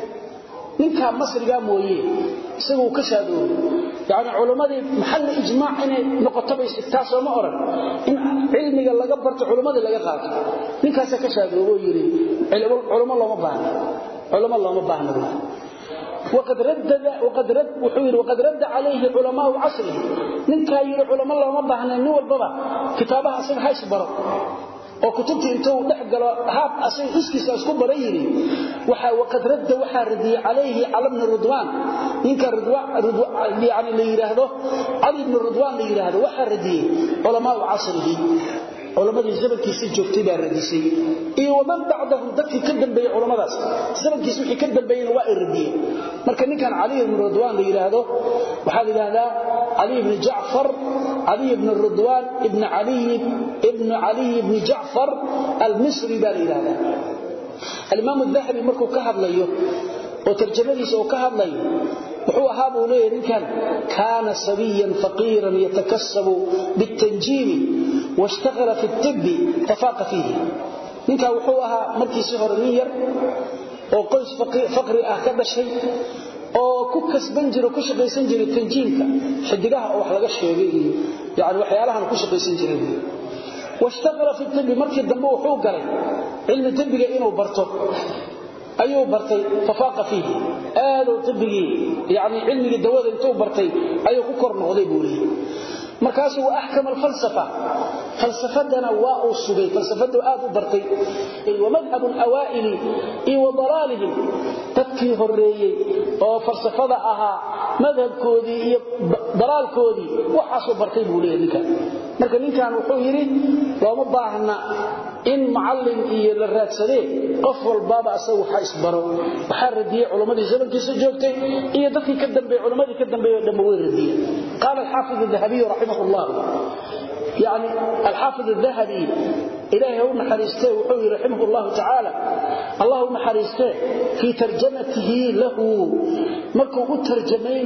من كان مصري مويه سووا كشادوه يعني علماء محل إجماع إن نقطة التاسع ما أرى إن علمي الله جبرت علماء اللي يقاط من كاسة كشادوه ويري علماء الله ما بعنا علماء الله ما بعنا وقد رد وقد رد وحير وقد رد عليه علماء عصره من كاير علماء الله ما بعنا نور بابا كتابها أصلا هاي سبرة oo kutubtii intuu dhaxgalo haab asay iskiisa isku barayiri waxa waqad radda waxa radi alayhi alamna ridwan ninka ridwan yani la yiraahdo ali ibn ridwan la yiraahdo waxa radi ulama asrihi culamadii zamankiisa joogtay baa radisay iyo waman bacdahum dadkii ka dambeeyay culamadaas zamankiisa wixii ka dambeeyay waa irdiyay marka ninkan ali ibn ridwan la yiraahdo waxa la yiraahdaa ali ibn ja'far ali ibn ridwan ibn ali ibn ali ibn ja'far al-misri baa la yiraahdaa al-imam al-dhahabi markuu ka hadlayo oo tarjumadiisa oo ka hadlayo wuxuu ahaa buu leeyahay ninkan kaana sabiyan faqiran yatakassabu bit-tanjim واشتغل في الطب تفاق فيه ninka wuxuu ahaa markiisii hore nin yar oo qoys faqri ah ka dhashay oo ku kasban jiro ku shaqaysan jiray tanjiinka xidigaha oo wax laga sheegay iyo yaani waxyaalahan ku shaqaysan jiray واشتغل في الطب markii dambe wuxuu galay cilmi tibbiga inuu barto ayuu bartay tafaaqa fihi aado tibbigi yaani cilmiga dawada intuu bartay ayuu ku kor noqday buu leeyahay markaasuu ahkam al-falsafa falsafadana waa uu sugay falsafadu aad u bartay iyo madhab al-awaa'il iyo dalalihim dadkii horeeyay oo falsafada ahaa madhabkoodii iyo dalaalkoodii waxa soo bartay buu leeyahay marka ninkan wuxuu yiri looma baahna in macallin iyo la raadsadee qof walba asagu waxa isbaro waxa radiyay culimadii zamankiisa joogtay iyo dadkii ka dambeeyay culimadii ka dambeeyay dhammaan radiyay qala al-hafiz al-dhahabi رحمه الله يعني الحافظ الذهبي إلهي هو محرسته وحوي رحمه الله تعالى الله محرسته في ترجمته له مركو ترجمين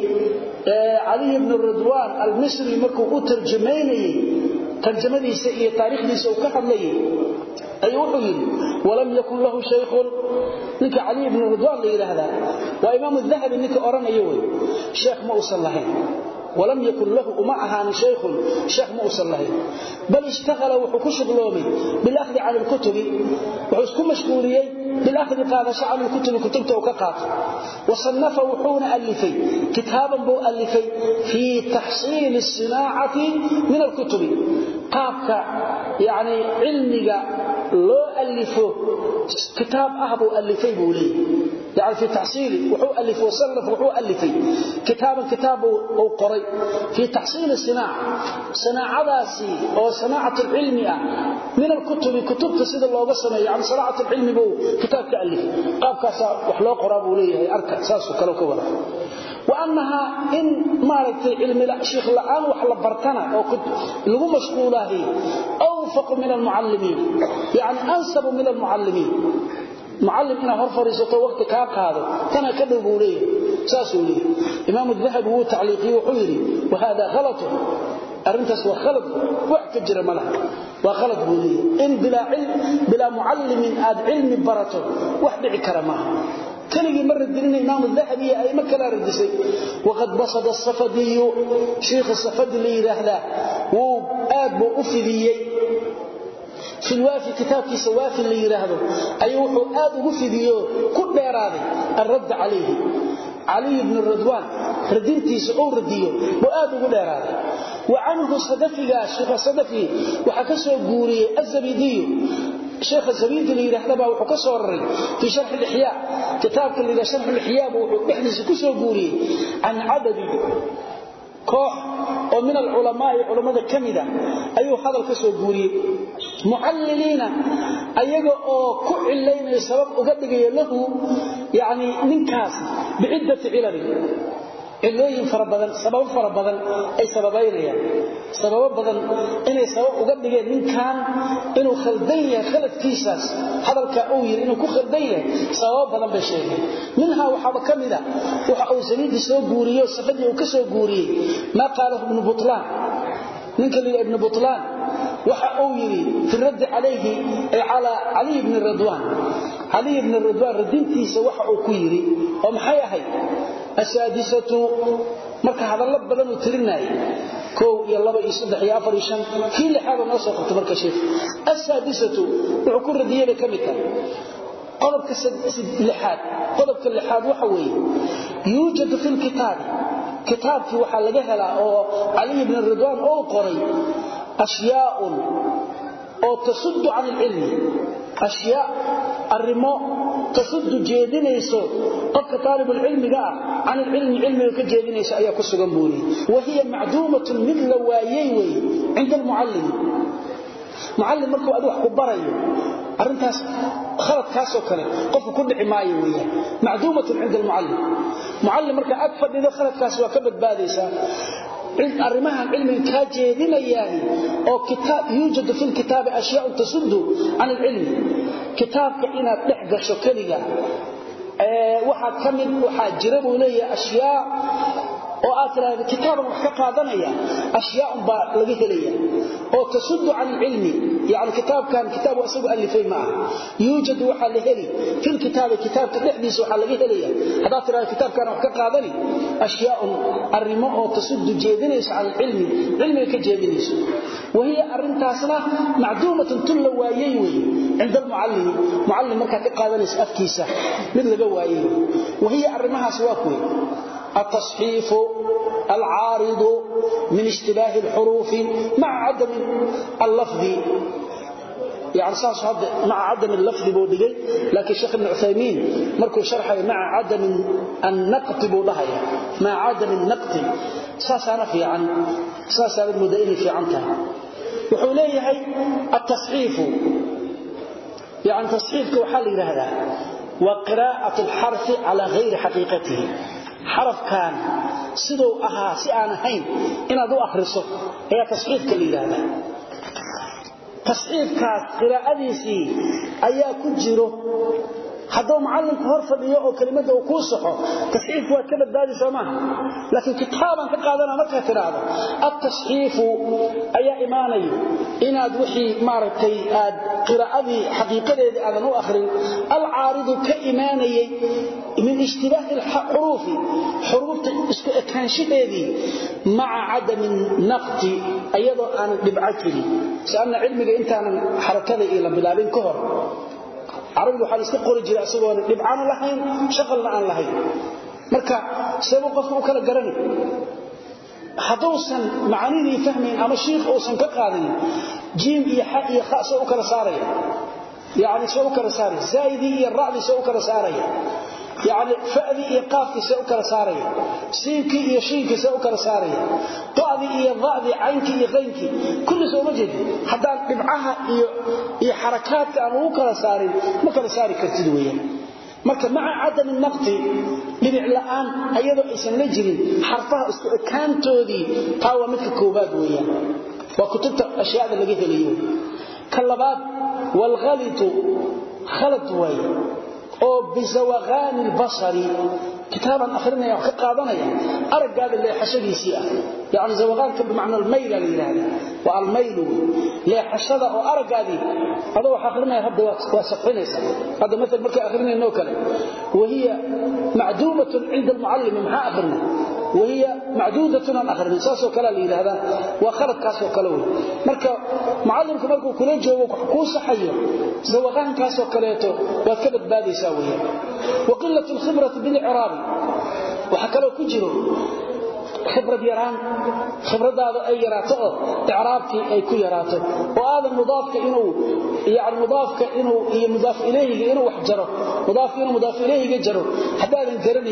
علي بن الرضوان المصري مركو ترجمين ترجمه دي سي تاريخ دي سو كحدلي اي وحوي ولم يكن له شيخ نك علي بن الرضوان ليرهدا وامام الذهبي نك اورنيو شيخ ما وصل له ولم يكن له معها شيخ شيخ موصل له بل اشتغل وحكشغلومي بالاخذ عن الكتب وحسكم مشغوليه بالاخذ قال عن الكتب كتبته وكقاط وصنف وحون الفي كتابا بو الفي في تحصيل الصناعه من الكتب قابك يعني علمك لو الفه كتاب اهبو الفي بولي يعني في تحصيل وحو الف وصنف وحو الفي كتابا كتاب او قري في تحصيل الصناعه صناعه داسي او صناعه العلم من الكتب كتب سيد لوغا سمي يعني صناعه العلم بو كتاب كالف قابكاس wax loo qoraa leeyahay arka saas kale ka wada وانها ان مارك علم الشيخ الان wax la bartana oo lagu mashquulahay اوفق من المعلمين يعني انسب من المعلمين معلم إنه هرفريسته وقت كاب هذا كان كذب وليه ساسوا ليه إمام الذهب هو تعليقي وحيري وهذا غلط أرنتس وخلط وحكجر ملح وخلط وليه إن بلا علم بلا معلم آد علم برته وحدع كرمه كان يجي مرة الدين إمام الذهبي أي مكان ردسي وقد بصد الصفدي شيخ الصفدي اللي يرهده وآب وأفذي في الوافي كتابك سوافي اللي يراهده أيوحو آد وفديو كل بيراضي الرد عليه علي بن الرضوان ردينتي سعور رديو وآد وبيراضي وعنه صدفي الشيخ صدفي وحكسه قوري الزبيدي الشيخ الزبيدي اللي يراهده وحكسه الري في شرح الإحياء كتابك اللي شرح الإحياء وحكسه كسه قوري عن عدد كوح ومن العلماء علماء كميدة أيها هذا الكسو قولي معللين أيها كعلين سبب أقدق له يعني ننكاس بعدة علل ilooyin farabadan sabab farabadan ay sababaynayaan sabab badan inay sabab uga dhigeen ninkan inuu khaldan yahay khaladkiisaas hadalka uu yiri inuu ku khaldan yahay sabab badan bay sheegeen minha waxa kamida waxa uu saliidi soo guuriyo safadii uu ka soo guuriyay ma qaalahu ibn butlan ninka li ibn butlan waxa uu yiri fi radd alayhi ay ala ali ibn radwan ali ibn radwan radintiisa waxa uu ku yiri oo maxay ahayd asaadisatu marka hadallo badan uu tirinay koow iyo laba iyo saddex iyo afar iyo shan kii lixaad oo soo qabtay marka sheekh asaadisatu wuxuu ku radiyay kamida qodobka lixaad qodobka lixaad waxa weeye يوجد في الكتاب كتابك waxa laga helaa oo Ali ibn Ridwan oo qoray ashyaa oo tasuddu an ilmi ashyaa arimo tasuddu jeedinayso qofka talib ilmiga ah an ilmi ilmiga ka jeedinayso ayaa ku sugan buuri wahiya macduumatun mithla waayay way inda muallim muallim markuu adu wax ku barayo arintaas khalad kaas oo kale qofku ku dhici maayo weeyaan macduumatun inda muallim muallim marka aad fadhido khaladkaas waa ka badbaadaysa in arimahan cilmiga ka jeedinayaan oo kitaab yujad fil kitab ashyaa tasuddu an al-ilm kitabka ina dhex gasho kaliya ee waxa kamid waxa jira buu leeyahay ashyaa oo aad kitaab wax ka qaadanaya ashyaa ba laga helaya oo tasuddu an al-ilm يعني كتاب كان كتاب أسبوع اللي فيه معه يوجد وحا لهلي في الكتاب كتاب تحديث وحا لهلي هذا ترى الكتاب كان وحكا قادني أشياء الرماء تصد جيدنيس على العلم علم كجيدنيس وهي أرنتاسنا معدومة تلواييوي عند المعلم معلم مركا قادنيس أفكيسة مثل قواييوي وهي أرمها سواكوي التصحيف العارض من اشتباه الحروف مع عدم اللفظ يعني صاص هذا مع عدم اللفظ بودغي لكن الشيخ ابن عثيمين مركو شرحه مع عدم النقط بودهيا مع عدم النقط صاص انا في عن صاص المدين في عنته وحوليه التصحيف يعني تصحيفك وحال هذا وقراءة الحرف على غير حقيقته حرف كان sidoo aha si aan ahayn inaad u akhriso ayaa tasxiifka leeyahay tasxiifkaas qiraa'adiisi ayaa ku jiro hadoo macallinka hor fadhiyo oo kelimada uu ku saxo tasxiifku waa ka badbaadaysaa maaha laakiin kitaaban ka qaadana marka tiraado at-tasxiifu ayaa imaanayo inaad wixii maartay aad qiraa'adii xaqiiqadeedii aad u akhrin al-aaridu ka imaanayay min ishtibah al-huruf hurufta isku ekaanshadeedii ma'a adam an-naqt ayadoo aan dhibcakiri saana cilmiga intaan xarakada ila bilaabin ka hor عربي waxa iska qori jiray asagoo dhibcaan lahayn shaqalna aan lahayn marka sabab qof uu kala garan haduusan macaanidii fahmin ama sheekh uusan ka qaadin jiim iyo ha iyo khaas uu kala saaray yaani soo kala saaray zaidi iyo raadi soo kala saaray يعني فأذي إيقاف سأو كلا ساريا سينكي إيا شينكي سأو كلا ساريا ضعذي إيا ضعذي عينكي إيا غينكي كل سأو مجد حتى نبعها إيا حركات كانوا كلا ساري ما كلا ساري كرتدويا marka maca adam naqti libiclaan ayadoo aysan la jirin xarfaha isku ekaantoodii taa waa midka koobaad weeyaan waa kutubta ashyaada laga helayo kalabaad wal ghalitu khalad way oo bisawaqan albasari kitaaban akhrinaya wax ka qaadanaya araggaada leexashadiisii ah yaani zawaqanka bimaana almayl la yiraahdo wa almayl leexashada oo araggaadi adoo wax akhrinaya hadda waa saqinaysa hadda mesela markay akhrinayno kale wahiya macduumatun inda almuallim ma akhrinay wahiya macduudatun an akhrinay saaso kale la yiraahdo waa khalad kaas oo kale marka muallimku markuu kula joogo ku saxayo zawaqankaas oo kaleeto waa ka badbaadaysa وقلة الخبرة بالإعراب وحكالو كجيرو خبرة يران خبرة هذا أي يراته إعرابك أي كو يراته وهذا مضاف إنه يعني مضاف إنه مضاف إليه إنه وحجره مضاف إنه مضاف إليه يجره حتى هذا انكرني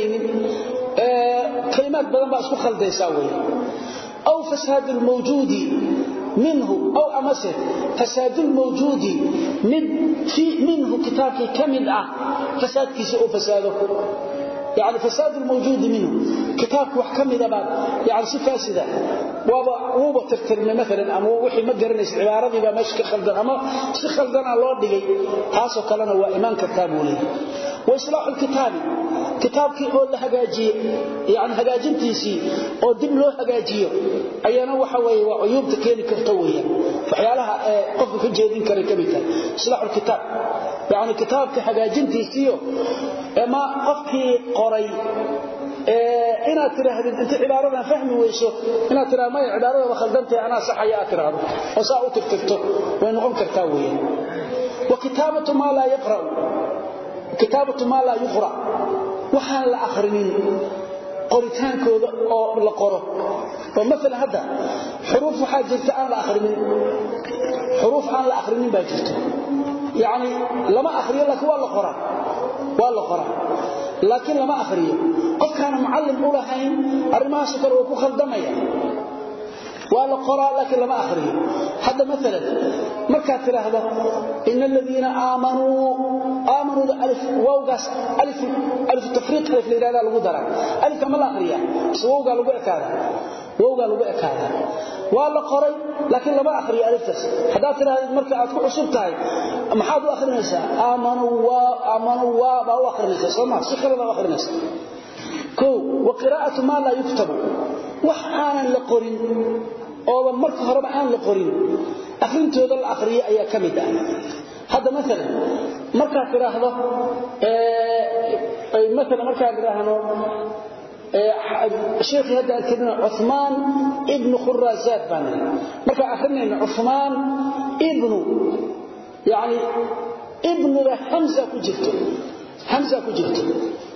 آه كلمات بدن بقى اسكو خلده يساوي أو فساد الموجود منه أو أمسه فساد الموجود من في منه كتابك كمل أه فساد كيسئ فساده يعني فساد الموجود منه كتاب وحكم إذا بعد يعني فاسدة وهو ترترم مثلا أما وحي ما قرنيس عبارة إذا ماشي خلدنا أما سي خلدنا الله دقي تاسو كلنا هو إيمان كتابه لي وإصلاح الكتاب كتابك أول هجاجي يعني هجاجنتيسي أو دم له هجاجيه أيانا وحوي وعيوب تكيني كفتوية فحيالها قف في الجيدين كريكبيتا إصلاح الكتاب يعني كتابك هجاجنتيسيو أما قفكي قري إنا تراهد أنت عبارة فهمي ويسو إنا تراه ما عبارة وخلدمتي أنا صحيا أتراه وساعو تكتبته وينغم كرتاوية وكتابة ما لا يقرأ كتابة ما لا يقرأ وحال الآخرين قريتان كوذا أو لقرأ ومثلا هذا حروف حاجرت عن الآخرين حروف عن الآخرين باجرته يعني لما أخري لك ولا قرأ ولا قرأ لكن لما أخري قد كان معلم أولهين أرماس كروكو خلدمية ولا قرأ لكن لما أخري هذا مثلا مركات هذا إن الذين آمنوا آمنوا ألف ووقاس ألف ألف تفريط ألف لإرادة الغدرة ألف كما الأخرية سووقا لبئك هذا ووقا لبئك هذا ولا قرأ لكن لما أخري ألف تس هذا هذا مركات عصبتها محادوا آخر نساء آمنوا وآمنوا وبأوا آخر نساء سمع سخر الله آخر نساء كو وقراءة ما لا يكتب وحانا لقرين أو مرك هرب عن لقرين أخرين تودل الأخرية أي كمدة هذا مثلا مركا كراهضة اه مثلا مركا كراهضة الشيخ هذا كلمة عثمان ابن خرازات بنا مركا أخرين عثمان ابن يعني ابن حمزة كجلته حمزة كجلته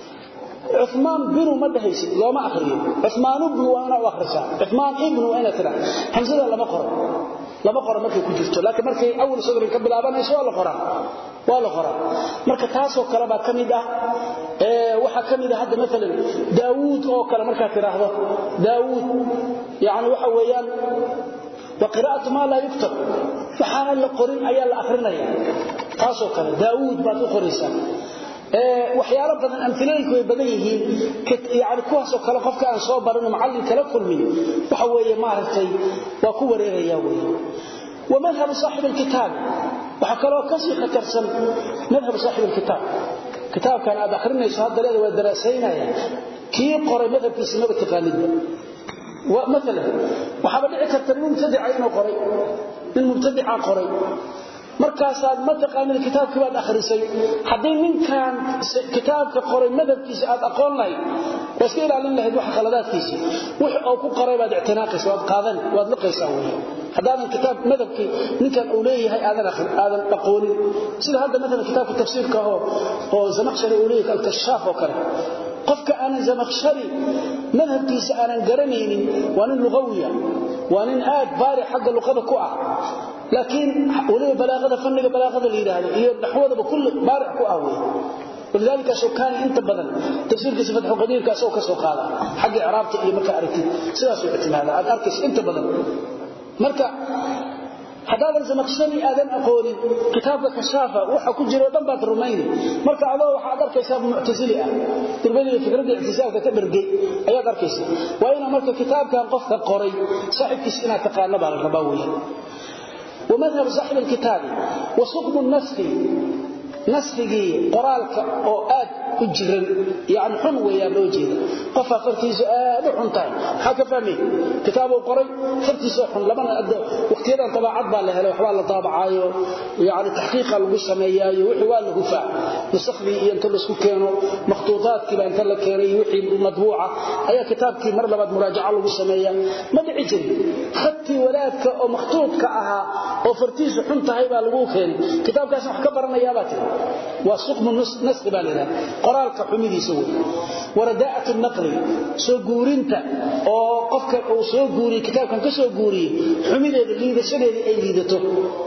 عثمان بن مدهيس لو ما أخريه عثمان ابن وأنا وأخرسا عثمان ابن وأنا ترى حمزة لما قرأ لما قرأ مركي كجلته لكن مركي أول صدر يكبل أبانا يسوى ولا قرأ ولا قرأ مركي تاسو كربا كميدة اه وحا كميدة هذا مثلا داود أو كلا مركي ترى هذا داود يعني وحا ويان وقراءة ما لا يكتب فحانا لقرين أيال الآخرين تاسو كلا داود بعد أخرسا waxyaalo badan amthilooyinku way badan yihiin yaani kuwaas oo kala qofka aan soo barano macallin kala kulmin waxa weeye maartay waa ku wareeraya weeye ومذهب صاحب الكتاب waxa kale oo ka sii khatarsan madhab صاحب الكتاب كتاب كان aad akhrinayso hadda leedahay waa daraasaynaya kii qoray madhabkiisa ma taqaanid ومثلا waxa dhici karta inuu mubtadic inuu qoray in mubtadic qoray markaasaad ma taqaanid kitaabkii baad akhrisay hadii ninkan kitaabka qoray madhabkiisa aad aqoon lahayd waska ilaalin lahayd wax khaladaadkiisa wax oo ku qoray baad ictinaaqis waad qaadan waad laqaysaa weey hadaan kitaab madhabkii ninkan uu leeyahay aadan akhrin aadan aqoonin sida hadda mesela kitaabka tafsiirka oo oo Zamakhshari uu leeyahay al-Kashaf oo kale qofka aan Zamakhshari madhabkiisa aanan garanaynin waa nin luqawiya waa nin aad baari xagga luqada ku ah لكن ولو بلاغه فنك بلاغه ليراده iyo dhaxwada kullu baaric ku ah ولذلك سو كان انت بدل تفسيرك فتح قدير كاسو كسو قادا حق اعرابته iyo marka aragtid sidaas uu ictimaada aad arkays inta badan marka hadaadan Zamakhshari aadan aqoonin kitaabka Kashaafa waxa ku jiro dhan baad rumayni marka adoo waxa aad arkaysaa mu'tazili ah turbadii fikradda ihtisaalka ka dhargay ayaad arkaysaa waa ina marka kitaabkan qofka qoray saaxibkiisa ina taqaano baa la rabaa weeyaan ومذهب صاحب الكتاب وسقم النسخ نسخي قرالك او اد اجرن يعني حن ويا لو جيده قف فرتيس اد حنتاي حكى فهمي كتابه قري فرتيس حن لما وقتيدا طبعت با له وحبا لا طابعايو يعني تحقيق لو سميايو وخي waa lagu faa نسخي inta la isku keeno makhtuutaadkii baa inta la keenay wixii madbuuca ayaa kitaabkii mar labaad muraajaca lagu sameeyaa ma dhici jirin khatti walaadka oo makhtuudka ahaa oo fartiis xun tahay baa lagu keenay kitaabkaas wax ka baranaya baa tii waa suqm nasq baa leeyahay qoraalka xumidiisa way waradaa'atu naqli soo guurinta oo qofka uu soo guuriyo kitaabkan ka soo guuriyo xumideeda liidashadeeda ay liidato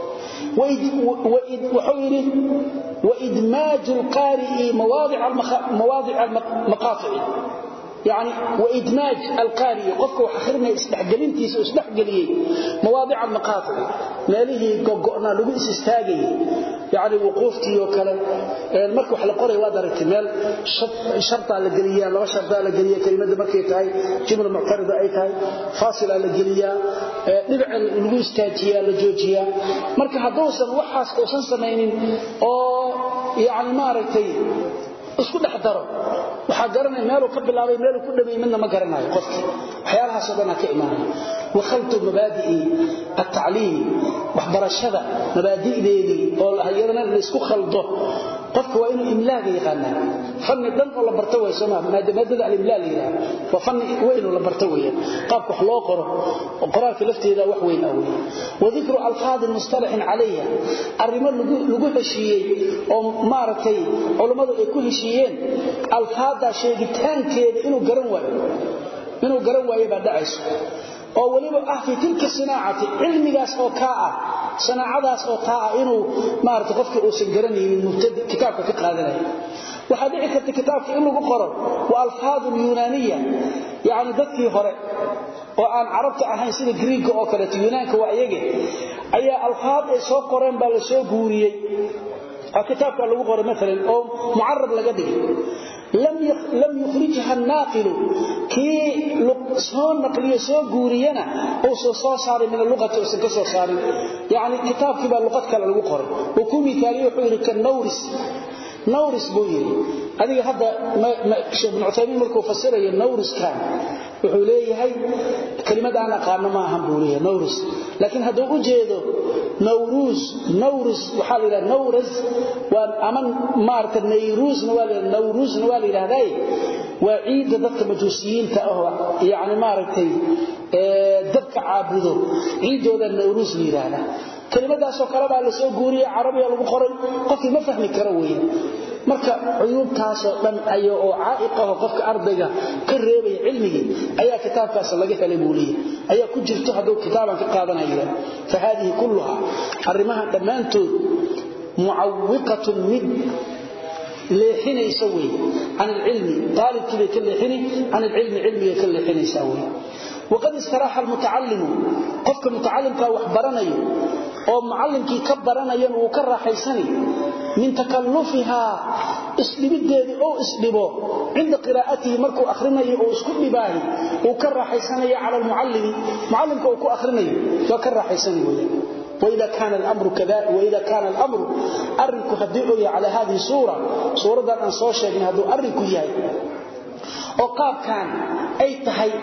وحوله وإدماج القارئ مواضع مواضع المقاطع يعني وإدماج القارئ قفك وحخرنا استحقلينتيس استحقليه مواضع المقاطع ماليه قوقنا لغو استاغي يعني وقوفتي وكلا marka wax la qoray waa daragtay meel sharta la galiyaa laba sharta la galiyaa kelimada markay tahay jumla mu'tarida ay tahay faasila la galiyaa dhibic lagu istaajiyaa la joojiyaa marka hadoosan waxaas oosan sameeynin oo yaani maaragtay isku dhaxdaro waxa garanay meel uu ka bilaabay meel uu ku dhameeyay midna ma garanayo qofki waxyaalahaas oo dhan ka iimaanay وخلط مبادئ التعليم وحبرشده مبادئdeedii oo hayadana la isku khaldo qofku waa inuu imlaaga yaqaan fanni dhan oo la barto way Soomaa maadada al-imlaa leeyahay wa fanni weyn oo la barto way qaabka wax loo qoro qoraalka lafteeda wax weyn ah wa dhikru alfaad mustalah alayha arimo lagu heshiiyay oo maartay culimadu ay ku heshiiyeen alfaada sheegitaankeeda inuu garan waayo inuu garan waayo baa dhacayso oo waliba ah fi tilka sanaacati cilmigaas oo ka ah sanaacadaas oo taa inuu maartay qofka uu san garanaynin mubtadi kitaabka ka qaadanay waxa dhici karta kitaabka in lagu qoro waa alfaad yunaaniya yaani dadkii hore oo aan carabta ahayn sida Greek oo kale yunaanka waa iyaga ayaa alfaad ay soo qoreen baa la soo guuriyay كتابك اللي قرأ مثلا أو معرب لقديه لم يخ لم يخرجها الناقل كي لقصان نقلية سو قورينا أو سو صاري من اللغة أو سو صاري يعني كتاب كبا اللغة كلا اللي قرأ وكم مثالي وحير كالنورس نورس بويري هذه هذا ما شيخ ابن عثيمين مركو فسره النورس كان وحوليه هي كلمه انا قانا ما هم بوليه نورس لكن هذا وجهده نوروز نورس وحال الى نورس وامن مارت نيروز نوال نوروز نوال الى هذا وعيد ضد مجوسيين تاهو يعني مارتي دبك عابدو عيدودا نوروز ليرانا كلمadaas oo kala baa la soo guuriyay carabiga lagu qoray qofkii ma fahmi karo weey marka cuyubtaas oo dhan ayo oo caa'iqaha qofka ardayga ka reebay cilmiga ayaa kitaabkaas laga helay buuliye ayaa ku jirto haduu kitaaban ka qaadanayo fa hadii kullaha arimaha dhamaantood muawwiqatun mid leexinaysa weey aan ilmi talibkii ka leexini aan ilmi cilmiga ka leexinaysa weey وقد استراح المتعلم قفك متعلم كا وحبرنايو او معلمكي كبرنايو او كراحيسني من تكلفها اسلبيديدي او اسلبو عند قراءته مركو اخرنايو او اسكو دباهي او كراحيسني على المعلم معلمك او كو اخرنايو تو كراحيسني ويا واذا كان الامر كذا واذا كان الامر اركو هديو على هذه الصوره صوره ان سو شيغن هدو اركو ياي او قاب كان اي تحي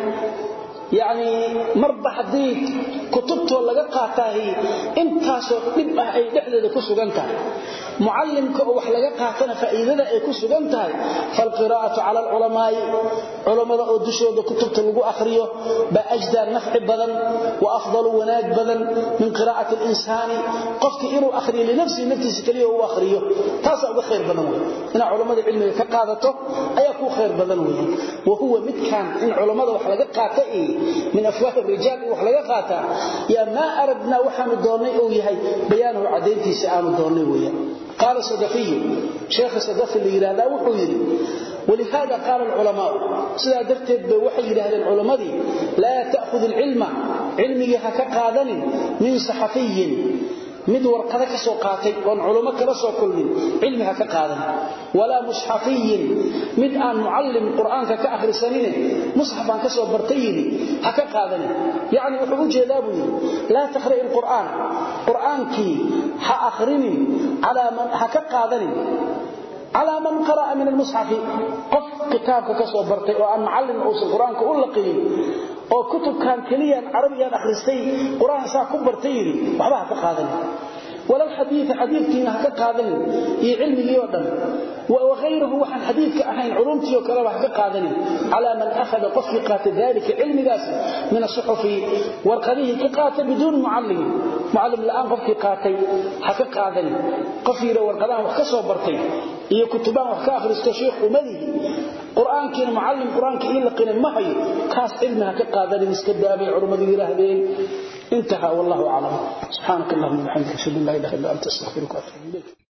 يعني مربح ديك كتبته لغا قاتاهي انتاسو دب اه اي دخلده كسغنتahay معلمك او wax laga qaatana faa'iidada ay ku sugantahay fal qiraa'atu ala ulama ulamada oo dushooda kutubta lagu akhriyo ba ajda nafci badan wa afdalu wanaag badan min qiraa'ati al-insani qofki inuu akhriyo li nafsi naftiisa kaliya uu akhriyo taas uga khayr badan way ina ulamada cilmiga ka qaadato ayaa ku khayr badan way wa huwa midkan in ulamada wax laga qaatay من أفواه الرجال وحلقة قاتا يا ما أردنا وحن الدوني أو يهي بيانه عدينتي سآم الدوني ويا قال صدفي شيخ صدفي اللي يرادا وحويري ولهذا قال العلماء سلا درتد بوحي لهذا العلماء دي لا تأخذ العلم علمي هكا قادن من صحفي mid warqada ka soo qaatay oo culimo kala soo kulmin cilmiga ka qaadan wala mushafiyin mid aan muallim quraanka ka akhrisanin mushafan ka soo bartayni ha ka qaadan yaani wuxuu u jeedaa buu la taqra al-quraan quraanki ha akhrinin ala man ha ka qaadan على من قرأ من المصحف قف كتابك كسو برتي او ان معلم او قرانك او لقين oo kutub kan kaliya carabiyan akhrisay quraan saa ku bartayri waxba ka qaadan wala hadith hadithkiina ka qaadan iyo cilmiga oo dhan wa غيره waxan hadithka ahayn culumtii oo kale wax ka qaadan ala man akhadha qafki qaata dalika cilmigaas min as-suhufi warqadihi ka qaata bidun muallim muallim la aan qafki qaatay ha ka qaadan qafira warqadaha wax ka soo bartay iyo kutubaan wax ka akhristo sheekh umadihi quraankiina muallim quraanka in la qina ma hayo kaas cilmiga ka qaadan iska daabay culumada yiraahdeen انتهى والله اعلم سبحانك اللهم وبحمدك اشهد ان لا اله الا انت استغفرك واتوب اليك